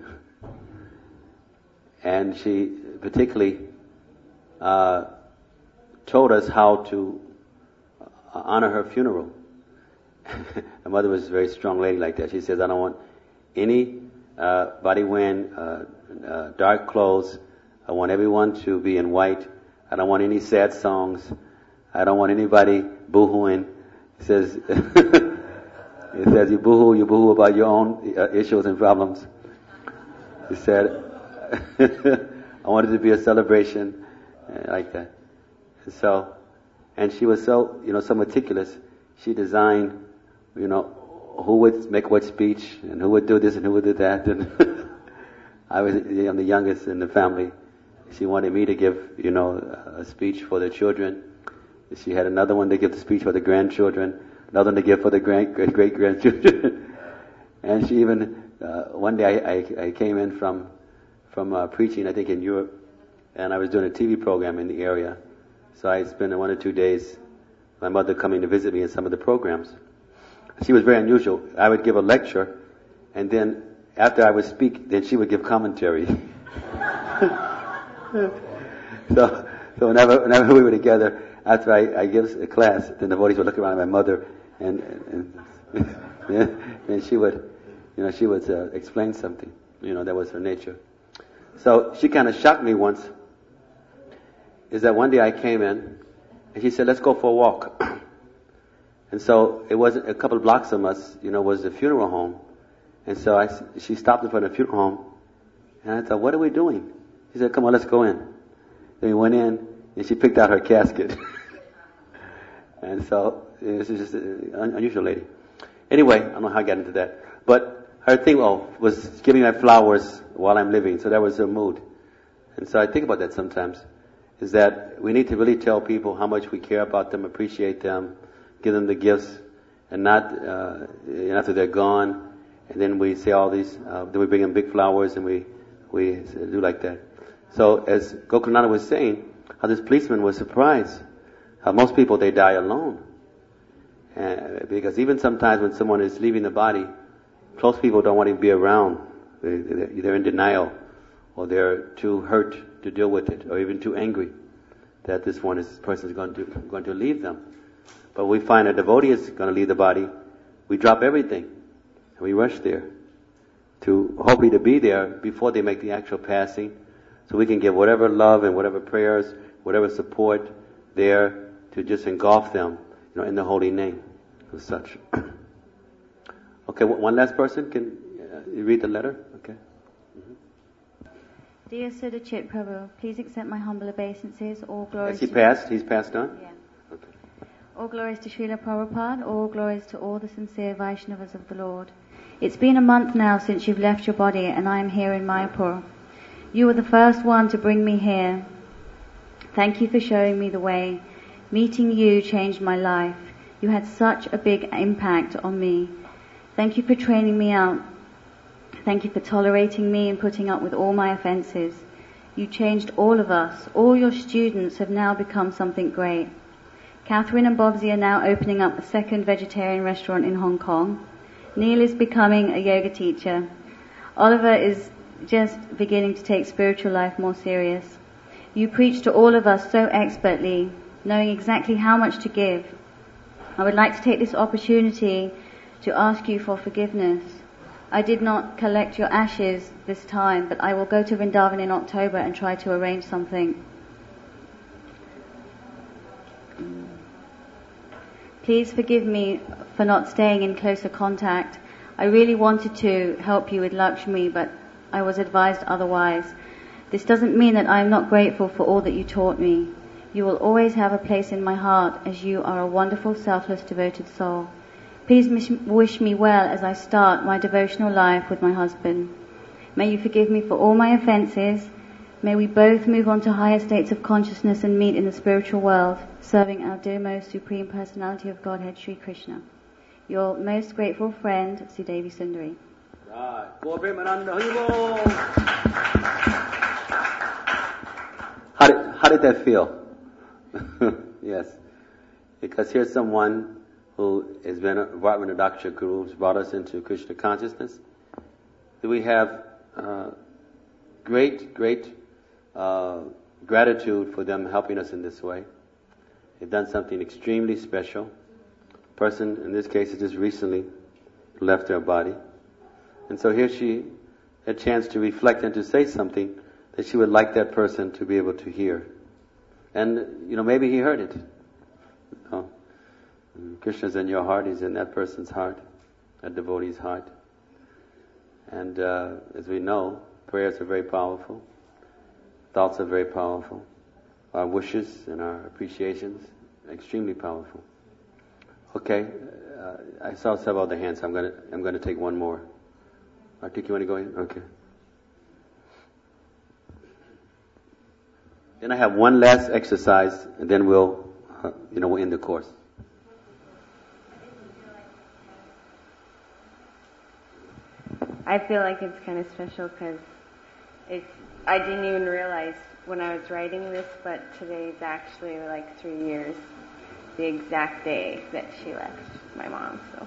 And she particularly uh, told us how to honor her funeral. My mother was a very strong lady like that. She says, I don't want any uh, body wearing uh, uh, dark clothes. I want everyone to be in white. I don't want any sad songs. I don't want anybody boo-hooing. He says, he says, you boo-hoo, you boo-hoo about your own uh, issues and problems. He said, I wanted it to be a celebration uh, like that. And so, and she was so, you know, so meticulous. She designed, you know, who would make what speech and who would do this and who would do that. And I was, I'm the youngest in the family. She wanted me to give, you know, a speech for the children. She had another one to give the speech for the grandchildren, another one to give for the grand, great, great grandchildren. And she even, uh, one day I, I, I came in from, from uh, preaching, I think in Europe, and I was doing a T V program in the area. So I spent one or two days, my mother coming to visit me in some of the programs. She was very unusual. I would give a lecture, and then after I would speak, then she would give commentary. so, so whenever, whenever we were together, after I, I give a class, then the devotees would look around at my mother, and and, and, and she would, you know, she would uh, explain something. You know, that was her nature. So she kind of shocked me once. Is that one day I came in, and she said, "Let's go for a walk." And so it wasn't a couple of blocks from us, you know, was the funeral home. And so I, she stopped in front of the funeral home, and I thought, "What are we doing?" She said, "Come on, let's go in." Then we went in, and she picked out her casket. And so this is just an unusual lady. Anyway, I don't know how I got into that, but her thing oh, was giving my flowers while I'm living. So that was her mood. And so I think about that sometimes. Is that we need to really tell people how much we care about them, appreciate them, give them the gifts, and not uh, after they're gone. And then we say all these, uh, then we bring them big flowers, and we we do like that. So as Gokulananda was saying, how this policeman was surprised how most people they die alone, uh, because even sometimes when someone is leaving the body, close people don't want to be around. They, they're in denial, or they're too hurt to deal with it, or even too angry that this one is person is going to going to leave them. But we find a devotee is going to leave the body, we drop everything and we rush there to hopefully to be there before they make the actual passing, so we can give whatever love and whatever prayers, whatever support there to just engulf them, you know, in the holy name of such. Okay, one last person can uh, you read the letter. Okay. Dear Sudha Chit Prabhu, please accept my humble obeisances. All glories. Has he passed? He's passed on? Yeah. Okay. All glories to Srila Prabhupada. All glories to all the sincere Vaishnavas of the Lord. It's been a month now since you've left your body, and I am here in Mayapur. You were the first one to bring me here. Thank you for showing me the way. Meeting you changed my life. You had such a big impact on me. Thank you for training me out. Thank you for tolerating me and putting up with all my offences. You changed all of us. All your students have now become something great. Catherine and Bobsy are now opening up a second vegetarian restaurant in Hong Kong. Neil is becoming a yoga teacher. Oliver is just beginning to take spiritual life more serious. You preach to all of us so expertly, knowing exactly how much to give. I would like to take this opportunity to ask you for forgiveness. I did not collect your ashes this time, but I will go to Vrindavan in October and try to arrange something. Please forgive me for not staying in closer contact. I really wanted to help you with Lakshmi, but I was advised otherwise. This doesn't mean that I am not grateful for all that you taught me. You will always have a place in my heart, as you are a wonderful, selfless, devoted soul. Please wish me well as I start my devotional life with my husband. May you forgive me for all my offences. May we both move on to higher states of consciousness and meet in the spiritual world, serving our dear most supreme personality of Godhead, Sri Krishna. Your most grateful friend, Sudevi Sundari. Right. How did, how did that feel? Yes. Because here's someone who has been brought in the Daksha Guru, who's brought us into Krishna consciousness. We have uh, great, great uh, gratitude for them helping us in this way. They've done something extremely special. The person, in this case, has just recently left their body. And so here she had a chance to reflect and to say something that she would like that person to be able to hear. And, you know, maybe he heard it. You know, Krishna's in your heart, he's in that person's heart, that devotee's heart. And uh, as we know, prayers are very powerful. Thoughts are very powerful. Our wishes and our appreciations are extremely powerful. Okay, uh, I saw several other hands. I'm gonna I'm gonna take one more. Artik, you want to go in? Okay. Then I have one last exercise, and then we'll, uh, you know, we'll end the course. I feel like it's kind of special because it's, I didn't even realize when I was writing this, but today is actually like three years, the exact day that she left, my mom. So,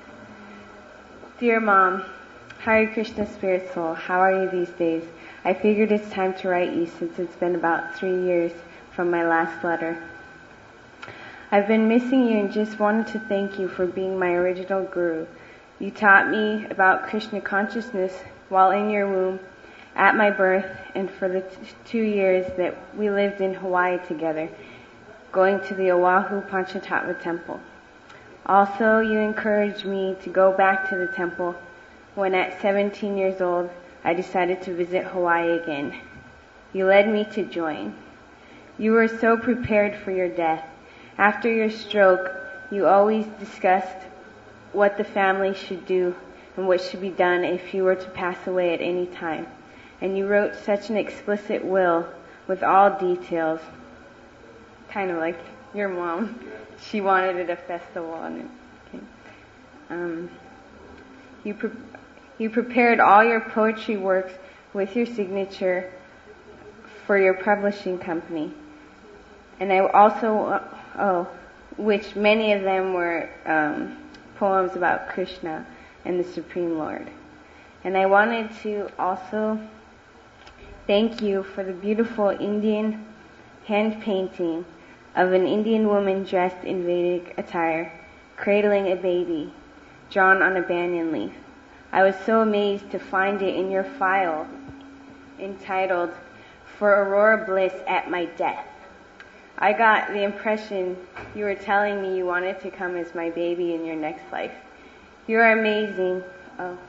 dear Mom, Hare Krishna Spirit Soul, how are you these days? I figured it's time to write you since it's been about three years from my last letter. I've been missing you and just wanted to thank you for being my original guru. You taught me about Krishna consciousness while in your womb, at my birth, and for the t- two years that we lived in Hawaii together, going to the Oahu Panchatattva temple. Also, you encouraged me to go back to the temple when at seventeen years old, I decided to visit Hawaii again. You led me to join. You were so prepared for your death. After your stroke, you always discussed what the family should do and what should be done if you were to pass away at any time. And you wrote such an explicit will with all details, kind of like your mom. She wanted it a festival. And it came. Um, you, pre- you prepared all your poetry works with your signature for your publishing company. And I also, uh, oh, which many of them were um, poems about Krishna and the Supreme Lord. And I wanted to also thank you for the beautiful Indian hand painting of an Indian woman dressed in Vedic attire, cradling a baby, drawn on a banyan leaf. I was so amazed to find it in your file, entitled, For Aurora Bliss at My Death. I got the impression you were telling me you wanted to come as my baby in your next life. You are amazing. Oh.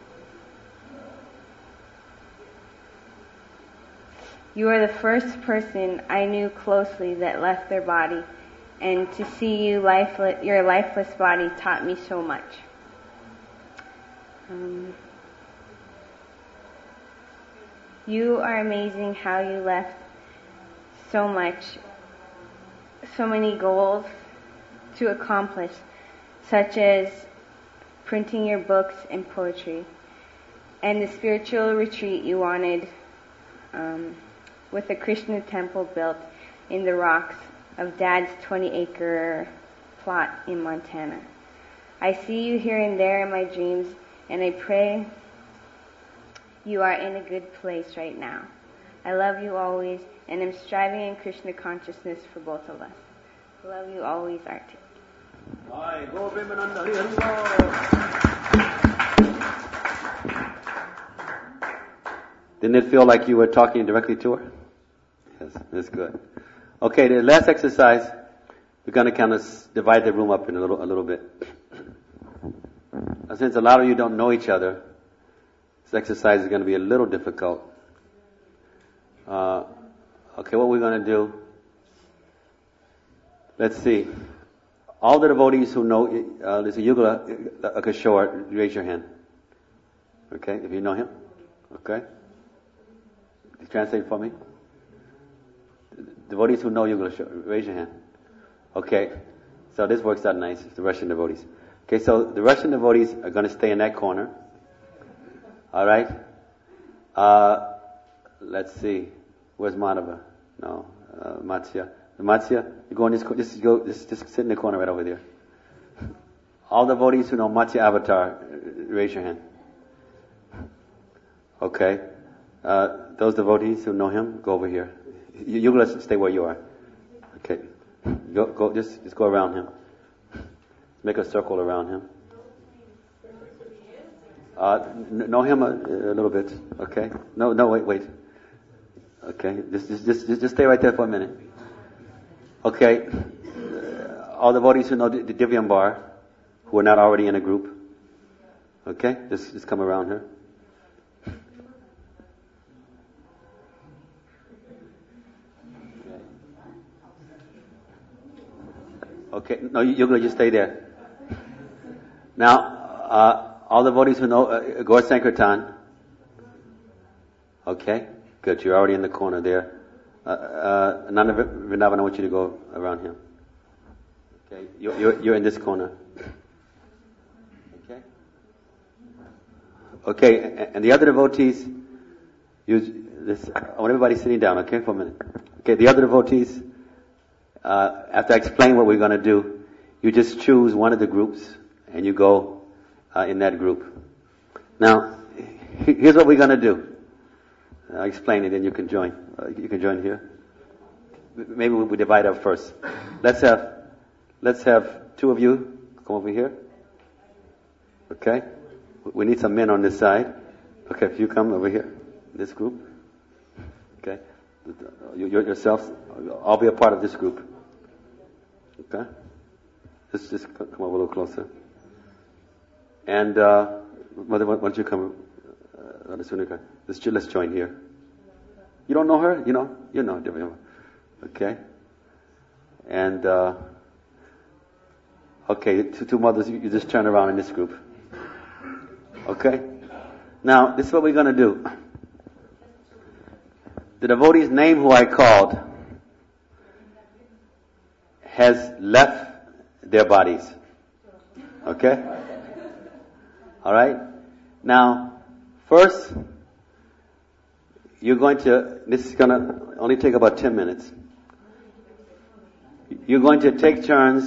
You are the first person I knew closely that left their body, and to see you lifeless, your lifeless body taught me so much. Um, you are amazing how you left so much, so many goals to accomplish, such as printing your books and poetry, and the spiritual retreat you wanted um, with a Krishna temple built in the rocks of Dad's twenty acre plot in Montana. I see you here and there in my dreams, and I pray you are in a good place right now. I love you always, and am striving in Krishna consciousness for both of us. I love you always, Artik. Didn't it feel like you were talking directly to her? Yes, that's good. Okay, the last exercise, we're going to kind of divide the room up in a little, a little bit. Since a lot of you don't know each other, this exercise is going to be a little difficult. Uh, okay, what we're going to do, let's see. All the devotees who know uh, there's a Yugala uh, Kishore, raise your hand. Okay, if you know him. Okay. Translate for me. Devotees who know Yugala Kishore, raise your hand. Okay. So this works out nice, the Russian devotees. Okay, so the Russian devotees are going to stay in that corner. All right. Uh, let's see. Where's Madhava? No. Uh, Matsya. Matsya, you go in this, just go, just, just sit in the corner right over there. All the devotees who know Matsya Avatar, raise your hand. Okay. Uh, those devotees who know him, go over here. You, you let's stay where you are. Okay. Go, go, just, just go around him. Make a circle around him. Uh, know him a, a little bit. Okay. No, no, wait, wait. Okay. Just, just, just, just stay right there for a minute. Okay. Uh, all the devotees who know the, the Divyambar, who are not already in a group. Okay. Just, just come around her. Okay. No, you, you're going to just stay there. Now, uh, all the devotees who know uh, Gaur Sankirtan. Okay. Good. You're already in the corner there. Uh, uh, Nanda Vrindavan, I want you to go around him. Okay. You're, you're, you're in this corner. Okay. Okay. And, and the other devotees, you, this, I want everybody sitting down, okay, for a minute. Okay. The other devotees, uh, after I explain what we're going to do, you just choose one of the groups and you go uh, in that group. Now, here's what we're going to do. I'll explain it and you can join. Uh, you can join here. Maybe we divide up first. Let's have, let's have two of you come over here. Okay? We need some men on this side. Okay, if you come over here, this group. Okay? You, you yourselves, I'll be a part of this group. Okay? Just, just come over a little closer. And, uh, Mother, why don't you come, uh, let's, let's join here. You don't know her? You know? You know. Okay. And, uh, okay, two, two mothers, you, you just turn around in this group. Okay? Now, this is what we're going to do. The devotee's name who I called has left their bodies. Okay? Alright? Now, first, you're going to, this is going to only take about ten minutes. You're going to take turns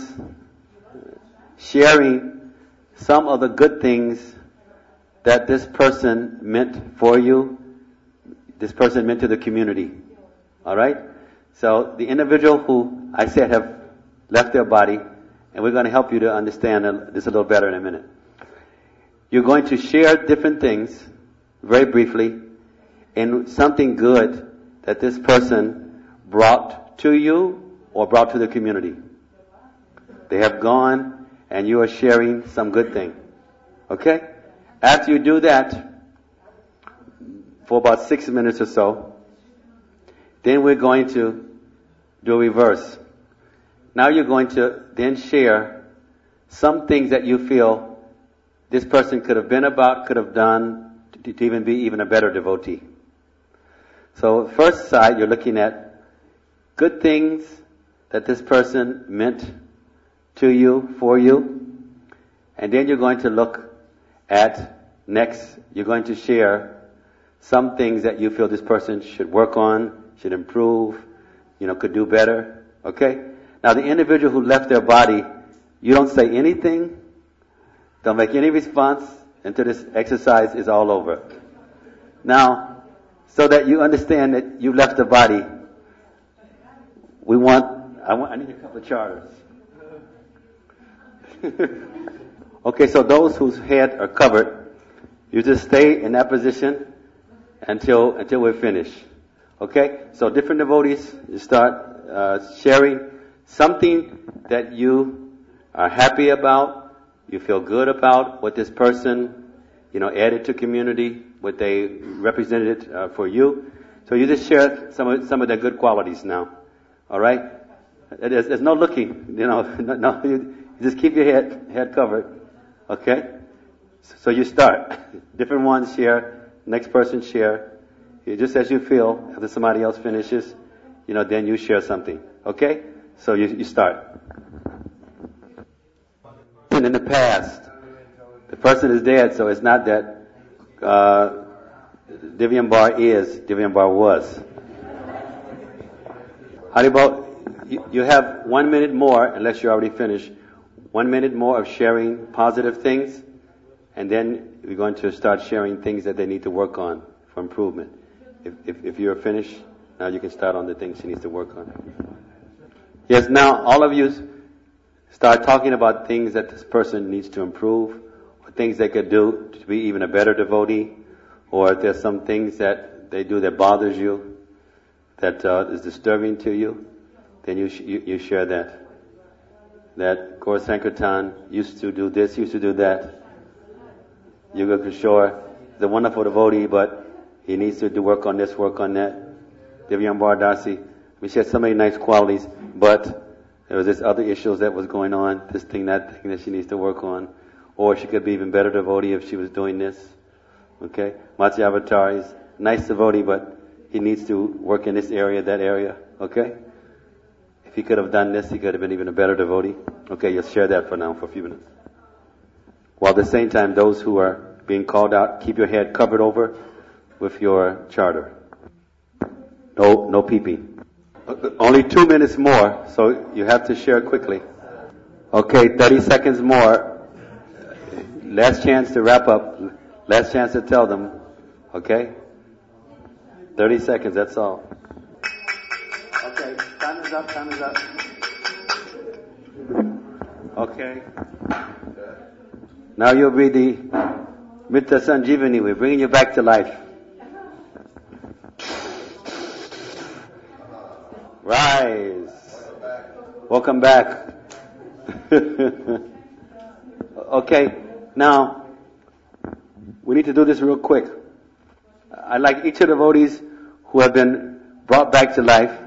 sharing some of the good things that this person meant for you, this person meant to the community. Alright? So, the individual who I said have left their body, and we're going to help you to understand this a little better in a minute. You're going to share different things, very briefly, in something good that this person brought to you or brought to the community. They have gone and you are sharing some good thing. Okay? After you do that, for about six minutes or so, then we're going to do a reverse. Now you're going to then share some things that you feel this person could have been about, could have done, to, to even be even a better devotee. So first side, you're looking at good things that this person meant to you, for you. And then you're going to look at, next, you're going to share some things that you feel this person should work on, should improve, you know, could do better. Okay? Now the individual who left their body, you don't say anything, don't make any response until this exercise is all over. Now, so that you understand that you left the body, we want, I want, I need a couple of charters. Okay, so those whose head are covered, you just stay in that position until, until we're finished. Okay? So different devotees, you start, uh, sharing something that you are happy about, you feel good about what this person, you know, added to community, what they represented uh, for you. So you just share some of some of their good qualities now. All right? There's, there's no looking, you know. No, no, you, Just keep your head head covered. Okay? So you start. Different ones share. Next person share. You, just as you feel, after somebody else finishes, you know, then you share something. Okay? So you, you start. And in the past, the person is dead, so it's not that uh, Divyan Bar is, Divyan Bar was. Haribol, you, you have one minute more, unless you're already finished, one minute more of sharing positive things, and then we're going to start sharing things that they need to work on for improvement. If, if, if you're finished, now you can start on the things she needs to work on. Yes, now all of you start talking about things that this person needs to improve, or things they could do to be even a better devotee, or if there's some things that they do that bothers you, that uh, is disturbing to you, then you, sh- you you share that. That Gaur Sankirtan used to do this, used to do that. Yuga Kishore is a wonderful devotee, but he needs to do work on this, work on that. Divyan Bar Darsi, we she had so many nice qualities, but there was this other issues that was going on, this thing, that thing that she needs to work on. Or she could be even better devotee if she was doing this. Okay? Matsya Avatar is nice devotee, but he needs to work in this area, that area. Okay? If he could have done this, he could have been even a better devotee. Okay, you'll share that for now for a few minutes. While at the same time, those who are being called out, keep your head covered over with your charter. No, no peeping. Only two minutes more, so you have to share quickly. Okay, thirty seconds more. Last chance to wrap up. Last chance to tell them. Okay? thirty seconds, that's all. Okay, time is up, time is up. Okay. Now you'll be the Mitra Sanjivani. We're bringing you back to life. Rise. Welcome back. Okay, now, we need to do this real quick. I'd like each of the devotees who have been brought back to life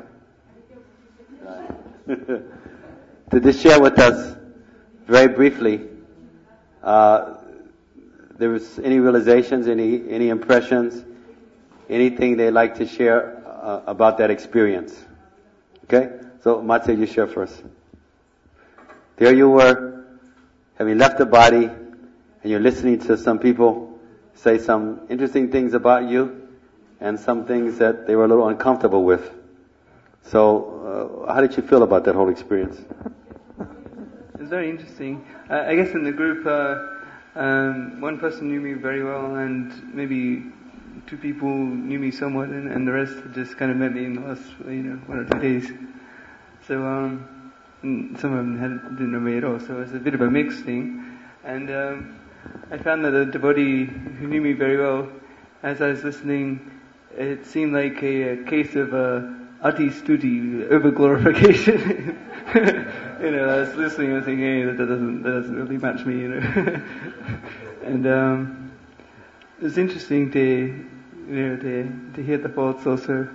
to just share with us very briefly uh, there was any realizations, any any impressions, anything they'd like to share uh, about that experience. Okay? So, Matse, you share first. There you were, having left the body, and you're listening to some people say some interesting things about you, and some things that they were a little uncomfortable with. So, uh, how did you feel about that whole experience? It was very interesting. Uh, I guess in the group, uh, um, one person knew me very well, and maybe two people knew me somewhat, and, and the rest just kind of met me in the last, you know, one or two days. So, um, and some of them had, didn't know me at all, so it was a bit of a mixed thing. And um, I found that a devotee who knew me very well, as I was listening, it seemed like a, a case of uh, ati stuti, over-glorification. You know, I was listening and thinking, hey, that doesn't, that doesn't really match me, you know. And um, it was interesting to, you know, to, to hear the thoughts also.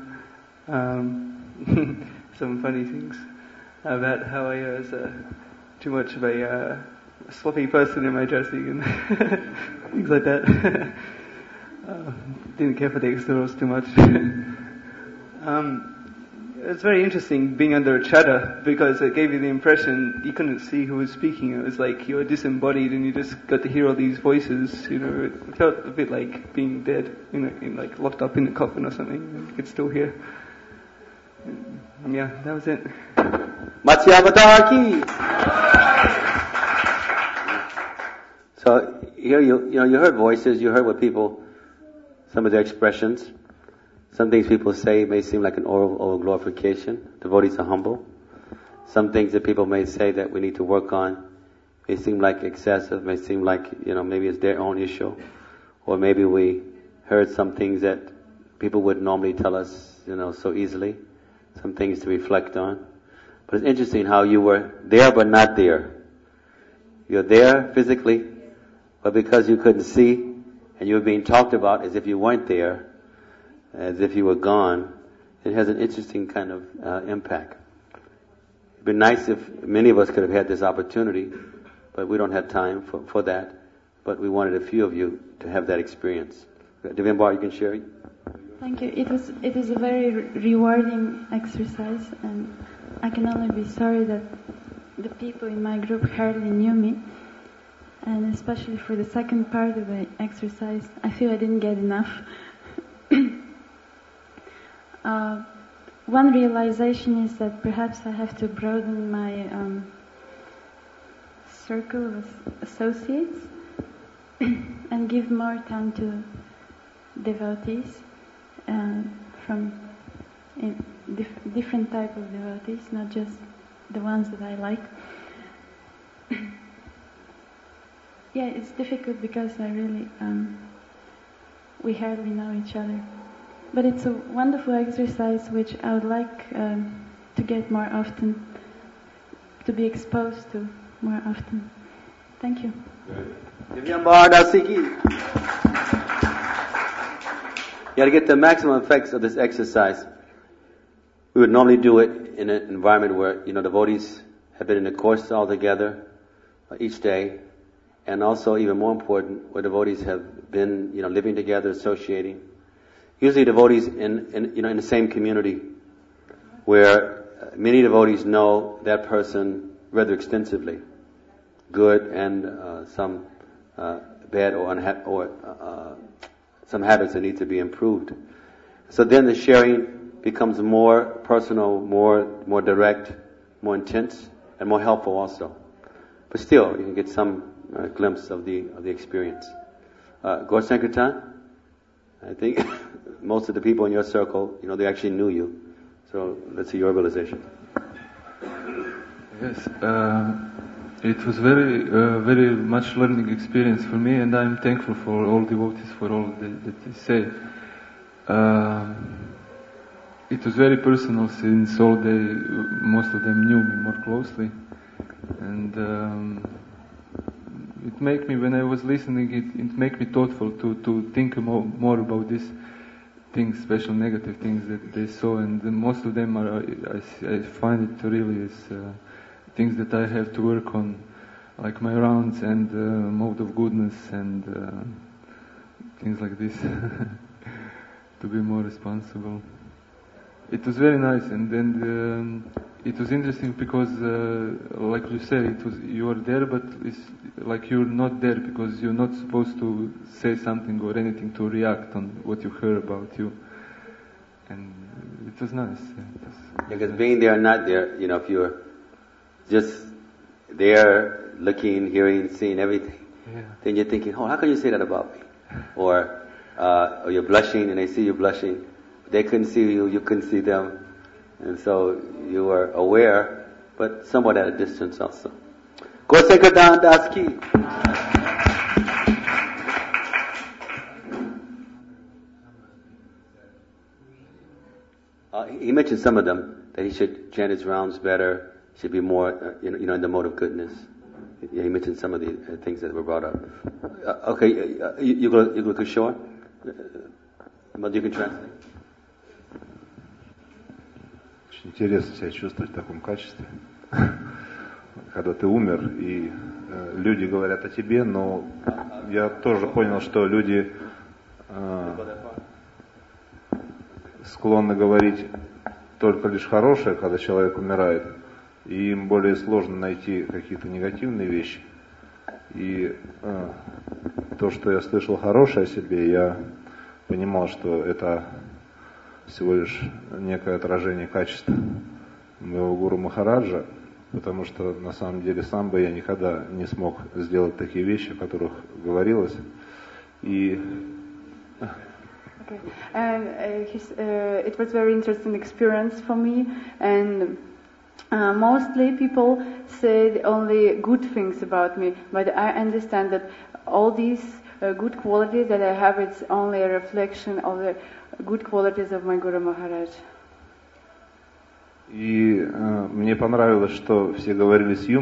Um, some funny things about how I was uh, too much of a uh, sloppy person in my dressing and things like that. uh, didn't care for the externals too much. um, it's very interesting being under a chatter because it gave you the impression you couldn't see who was speaking. It was like you were disembodied and you just got to hear all these voices. You know, it felt a bit like being dead, you know, in, like locked up in a coffin or something. You could still hear. Yeah, that was it. Matsya Avatar ki. So here you you know you heard voices, you heard what people, some of their expressions. Some things people say may seem like an oral, oral glorification. Devotees are humble. Some things that people may say that we need to work on may seem like excessive, may seem like, you know, maybe it's their own issue. Or maybe we heard some things that people wouldn't normally tell us, you know, so easily. Some things to reflect on. But it's interesting how you were there but not there. You're there physically, but because you couldn't see and you were being talked about as if you weren't there, as if you were gone, it has an interesting kind of uh, impact. It'd be nice if many of us could have had this opportunity, but we don't have time for, for that. But we wanted a few of you to have that experience. Devian Bar, you can share it. Thank you. It was it is a very re- rewarding exercise, and I can only be sorry that the people in my group hardly knew me. And especially for the second part of the exercise, I feel I didn't get enough. uh, one realization is that perhaps I have to broaden my um, circle of associates and give more time to devotees uh, from in dif- different type of devotees, not just the ones that I like. Yeah, it's difficult because I really, um, we hardly know each other. But it's a wonderful exercise which I would like um, to get more often, to be exposed to more often. Thank you. You got to get the maximum effects of this exercise. We would normally do it in an environment where, you know, devotees have been in the course all together uh, each day. And also, even more important, where devotees have been, you know, living together, associating. Usually, devotees in, in you know, in the same community, where many devotees know that person rather extensively, good and uh, some uh, bad or unha- or uh, some habits that need to be improved. So then, the sharing becomes more personal, more more direct, more intense, and more helpful also. But still, you can get some a glimpse of the of the experience. Uh, Gaur Sankirtan, I think most of the people in your circle, you know, they actually knew you. So let's see your realization. Yes, uh, it was very, uh, very much learning experience for me, and I'm thankful for all devotees for all that, that they say. Uh, it was very personal since all they, most of them knew me more closely, and. Um, It made me, when I was listening, it, it made me thoughtful to, to think more, more about these things, special negative things that they saw, and most of them are, I, I find it really is uh, things that I have to work on, like my rounds and uh, mode of goodness and uh, things like this, to be more responsible. It was very nice, and then um, it was interesting because, uh, like you said, it was you are there, but it's like you're not there because you're not supposed to say something or anything to react on what you heard about you, and it was nice. Yeah, it was because being there or not there, you know, if you're just there, looking, hearing, seeing everything, yeah. then you're thinking, "Oh, how can you say that about me?" Or, uh, or you're blushing, and they see you blushing. They couldn't see you, you couldn't see them. And so you were aware, but somewhat at a distance also. Gosekhadan Das Ki. Uh, he mentioned some of them, that he should chant his rounds better, should be more, uh, you know, you know, in the mode of goodness. Yeah, he mentioned some of the uh, things that were brought up. Uh, okay, uh, you, you go, you go to Kishore? Uh, you can translate. Интересно себя чувствовать в таком качестве, когда ты умер, и э, люди говорят о тебе, но я тоже понял, что люди э, склонны говорить только лишь хорошее, когда человек умирает, и им более сложно найти какие-то негативные вещи. И э, то, что я слышал хорошее о себе, я понимал, что это всего лишь некое отражение качества моего гуру Махараджа, потому что на самом деле сам бы я никогда не смог сделать такие вещи, о которых говорилось. И Okay. And uh, his, uh, it was very interesting experience for me, and uh, mostly people said only good things about me, but I understand that all these uh, good qualities that I have, it's only a reflection of the good qualities of my Guru Maharaj. И э, мне понравилось, что все говорили с юмором,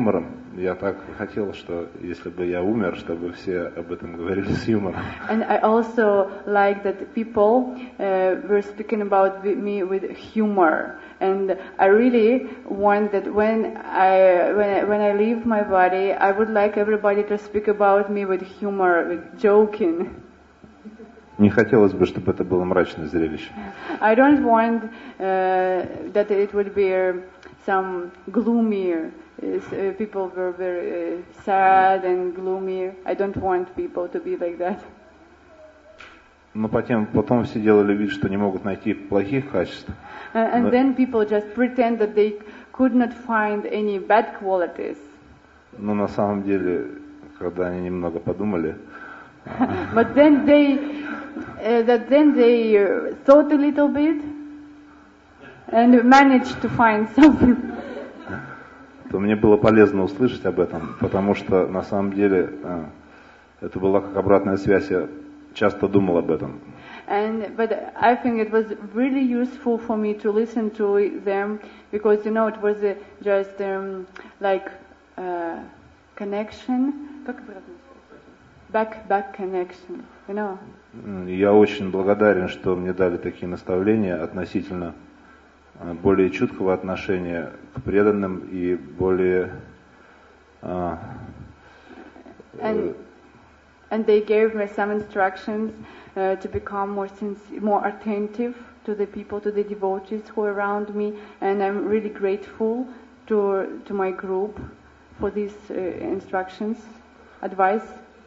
Я так хотел, что если бы я умер, чтобы все об этом говорили с юмором. And I also like that people uh, were speaking about me with humor. And I really want that when I when I, when I leave my body, I would like everybody to speak about me with humor, with joking. Не хотелось бы, чтобы это было мрачное зрелище. I don't want uh, that it would be uh, some gloomy. Uh, people were very uh, sad and gloomy. I don't want people to be like that. Но потом, потом все делали вид, что не могут найти плохих качеств. Uh, and Но... then people just pretend that they could not find any bad qualities. Но на самом деле, когда они немного подумали, but then they, uh, that then they uh, thought a little bit and managed to find something. То мне было полезно услышать об этом, потому что на самом деле э, это была как обратная связь. Я часто думал об этом. And but I think it was really useful for me to listen to them because you know it was a, just um, like uh, connection, back back connection, you know. Я очень благодарен, что мне дали такие наставления относительно более чуткого отношения к преданным и более uh, and, and they gave me some instructions uh, to become more sincere, more attentive to the people, to the devotees who are around me, and I'm really grateful to to my group for these uh, instructions, advice.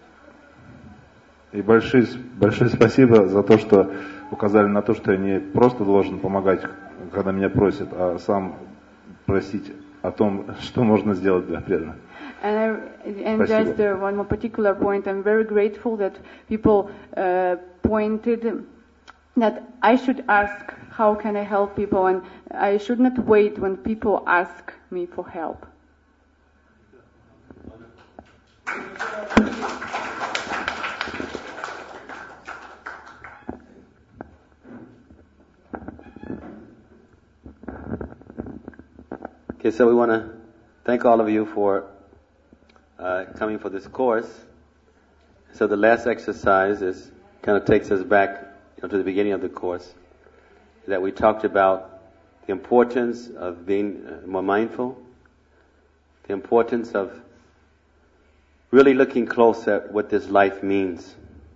И большое, большое спасибо за то, что указали на то, что я не просто должен помогать, когда меня просят, а сам просить о том, что можно сделать для преданных. And, I, and just uh, one more particular point, I'm very grateful that people uh, pointed that I should ask how can I help people, and I should not wait when people ask me for help. Okay, so we want to thank all of you for uh, coming for this course. So the last exercise is kind of takes us back, you know, to the beginning of the course, that we talked about the importance of being uh, more mindful, the importance of really looking close at what this life means,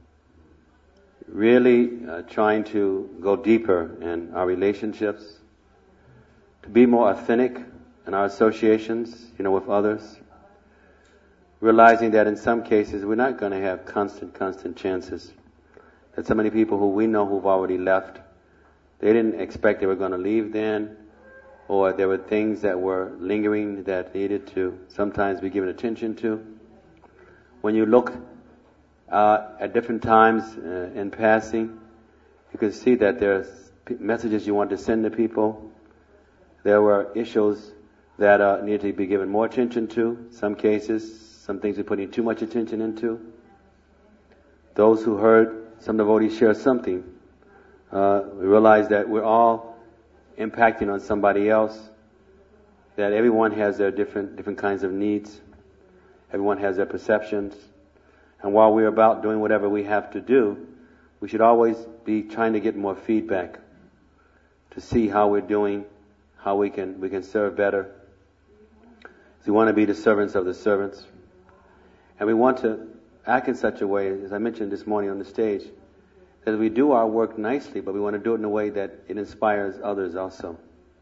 really uh, trying to go deeper in our relationships, to be more authentic in our associations, you know, with others, realizing that in some cases we're not going to have constant, constant chances. That so many people who we know who've already left, they didn't expect they were going to leave then, or there were things that were lingering that needed to sometimes be given attention to. When you look uh, at different times uh, in passing, you can see that there's p- messages you want to send to people. There were issues that uh, needed to be given more attention to. Some cases, some things we're putting too much attention into. Those who heard some devotees share something, uh, we realize that we're all impacting on somebody else, that everyone has their different different kinds of needs. Everyone has their perceptions. And while we're about doing whatever we have to do, we should always be trying to get more feedback to see how we're doing, how we can we can serve better. So we want to be the servants of the servants. And we want to act in such a way, as I mentioned this morning on the stage, that we do our work nicely, but we want to do it in a way that it inspires others also.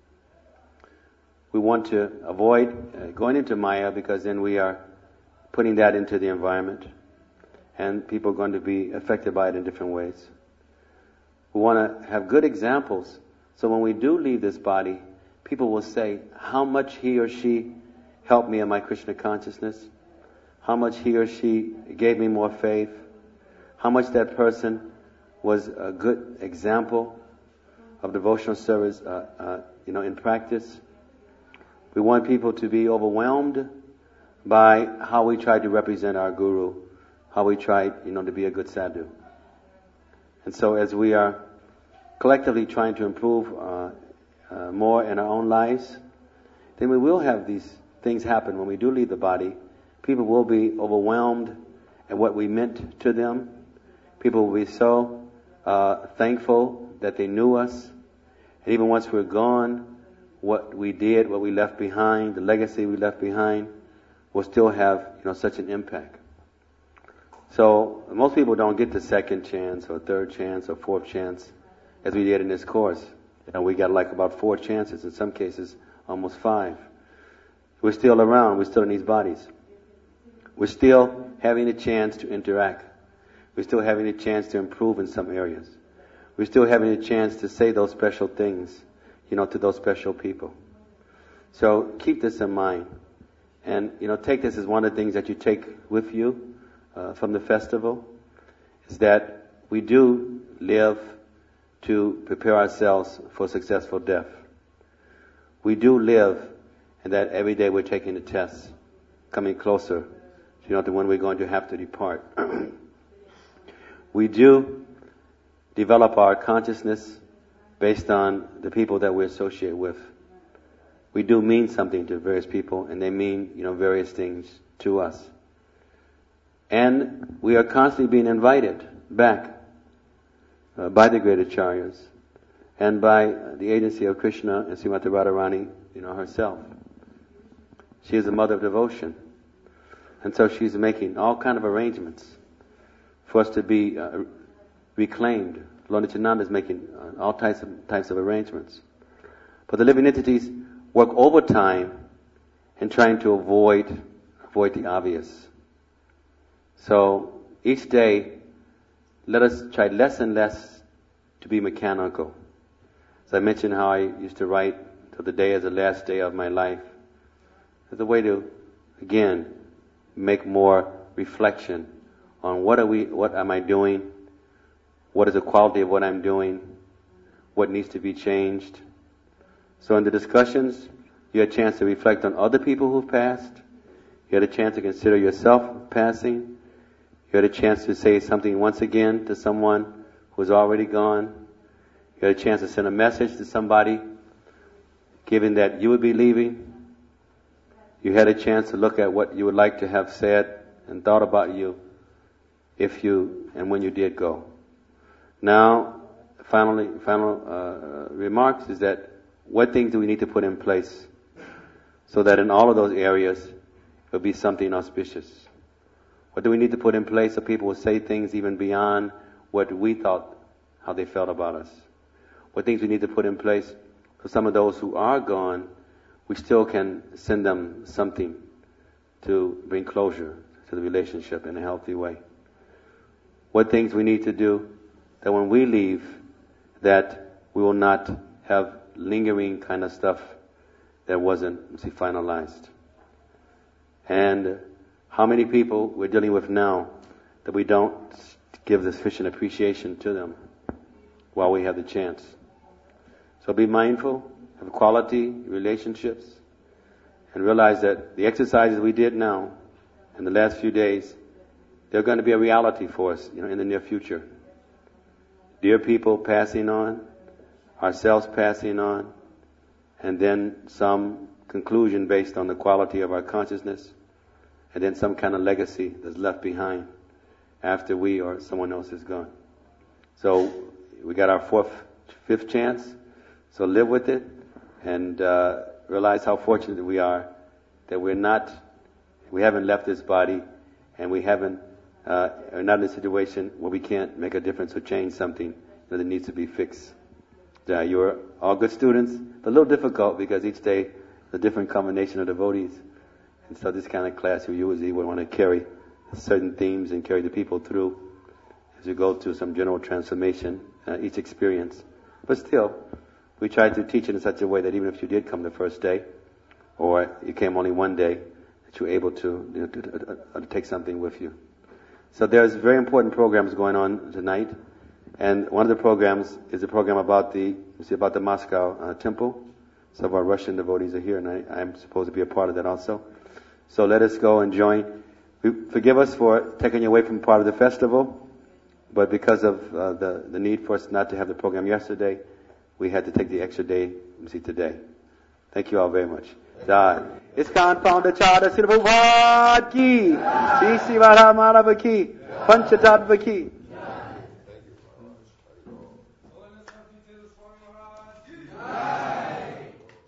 We want to avoid uh, going into Maya, because then we are putting that into the environment, and people are going to be affected by it in different ways. We want to have good examples, so when we do leave this body, people will say how much he or she helped me in my Krishna consciousness, how much he or she gave me more faith, how much that person was a good example of devotional service, uh, uh, you know, in practice. We want people to be overwhelmed by how we try to represent our Guru, how we try, you know, to be a good sadhu. And so as we are collectively trying to improve uh, uh, more in our own lives, then we will have these things happen when we do leave the body, people will be overwhelmed at what we meant to them. People will be so uh, thankful that they knew us. And even once we're gone, what we did, what we left behind, the legacy we left behind, will still have, you know, such an impact. So most people don't get the second chance or third chance or fourth chance as we did in this course. You know, we got like about four chances, in some cases almost five. We're still around, we're still in these bodies. We're still having a chance to interact. We're still having a chance to improve in some areas. We're still having a chance to say those special things, you know, to those special people. So keep this in mind. And, you know, take this as one of the things that you take with you uh, from the festival, is that we do live to prepare ourselves for successful death. We do live, and that every day we're taking the tests, coming closer, you know, to when we're going to have to depart. We do develop our consciousness based on the people that we associate with. We do mean something to various people, and they mean, you know, various things to us. And we are constantly being invited back uh, by the great acharyas and by the agency of Krishna and Srimati Radharani, you know, herself. She is the mother of devotion. And so she's making all kind of arrangements for us to be uh, reclaimed. Lord Nityananda is making uh, all types of, types of arrangements. But the living entities work overtime in trying to avoid avoid the obvious. So each day, let us try less and less to be mechanical. As I mentioned how I used to write till the day as the last day of my life, as a way to, again, make more reflection on what are we, what am I doing, what is the quality of what I'm doing, what needs to be changed. So in the discussions, you had a chance to reflect on other people who've passed. You had a chance to consider yourself passing. You had a chance to say something once again to someone who's already gone. You had a chance to send a message to somebody, given that you would be leaving. You had a chance to look at what you would like to have said and thought about you if you and when you did go. Now, finally, final uh, remarks is that what things do we need to put in place so that in all of those areas it will be something auspicious? What do we need to put in place so people will say things even beyond what we thought, how they felt about us? What things we need to put in place for some of those who are gone, we still can send them something to bring closure to the relationship in a healthy way? What things we need to do that when we leave, that we will not have lingering kind of stuff that wasn't see, finalized. And how many people we're dealing with now that we don't give the sufficient appreciation to them while we have the chance. So be mindful of quality relationships and realize that the exercises we did now in the last few days, they're going to be a reality for us, you know, in the near future. Dear people passing on, ourselves passing on, and then some conclusion based on the quality of our consciousness, and then some kind of legacy that's left behind after we or someone else is gone. So we got our fourth, fifth chance, so live with it and uh, realize how fortunate we are that we're not, we haven't left this body and we haven't, uh, are not in a situation where we can't make a difference or change something that needs to be fixed. Uh, you're all good students, but a little difficult because each day is a different combination of devotees. And so this kind of class, you usually would want to carry certain themes and carry the people through as you go through some general transformation, uh, each experience. But still, we try to teach it in such a way that even if you did come the first day, or you came only one day, that you're able to, you know, to, to, to, to take something with you. So there's very important programs going on tonight. And one of the programs is a program about the, you see, about the Moscow uh, temple. Some of our Russian devotees are here, and I, I'm supposed to be a part of that also. So let us go and join. We, forgive us for taking you away from part of the festival, but because of uh, the, the need for us not to have the program yesterday, we had to take the extra day, you see, today. Thank you all very much. Jai. ISKCON founder Charter Srila Prabhupada ki, Shri Sri Radha Madhava ki, Panchatattva ki.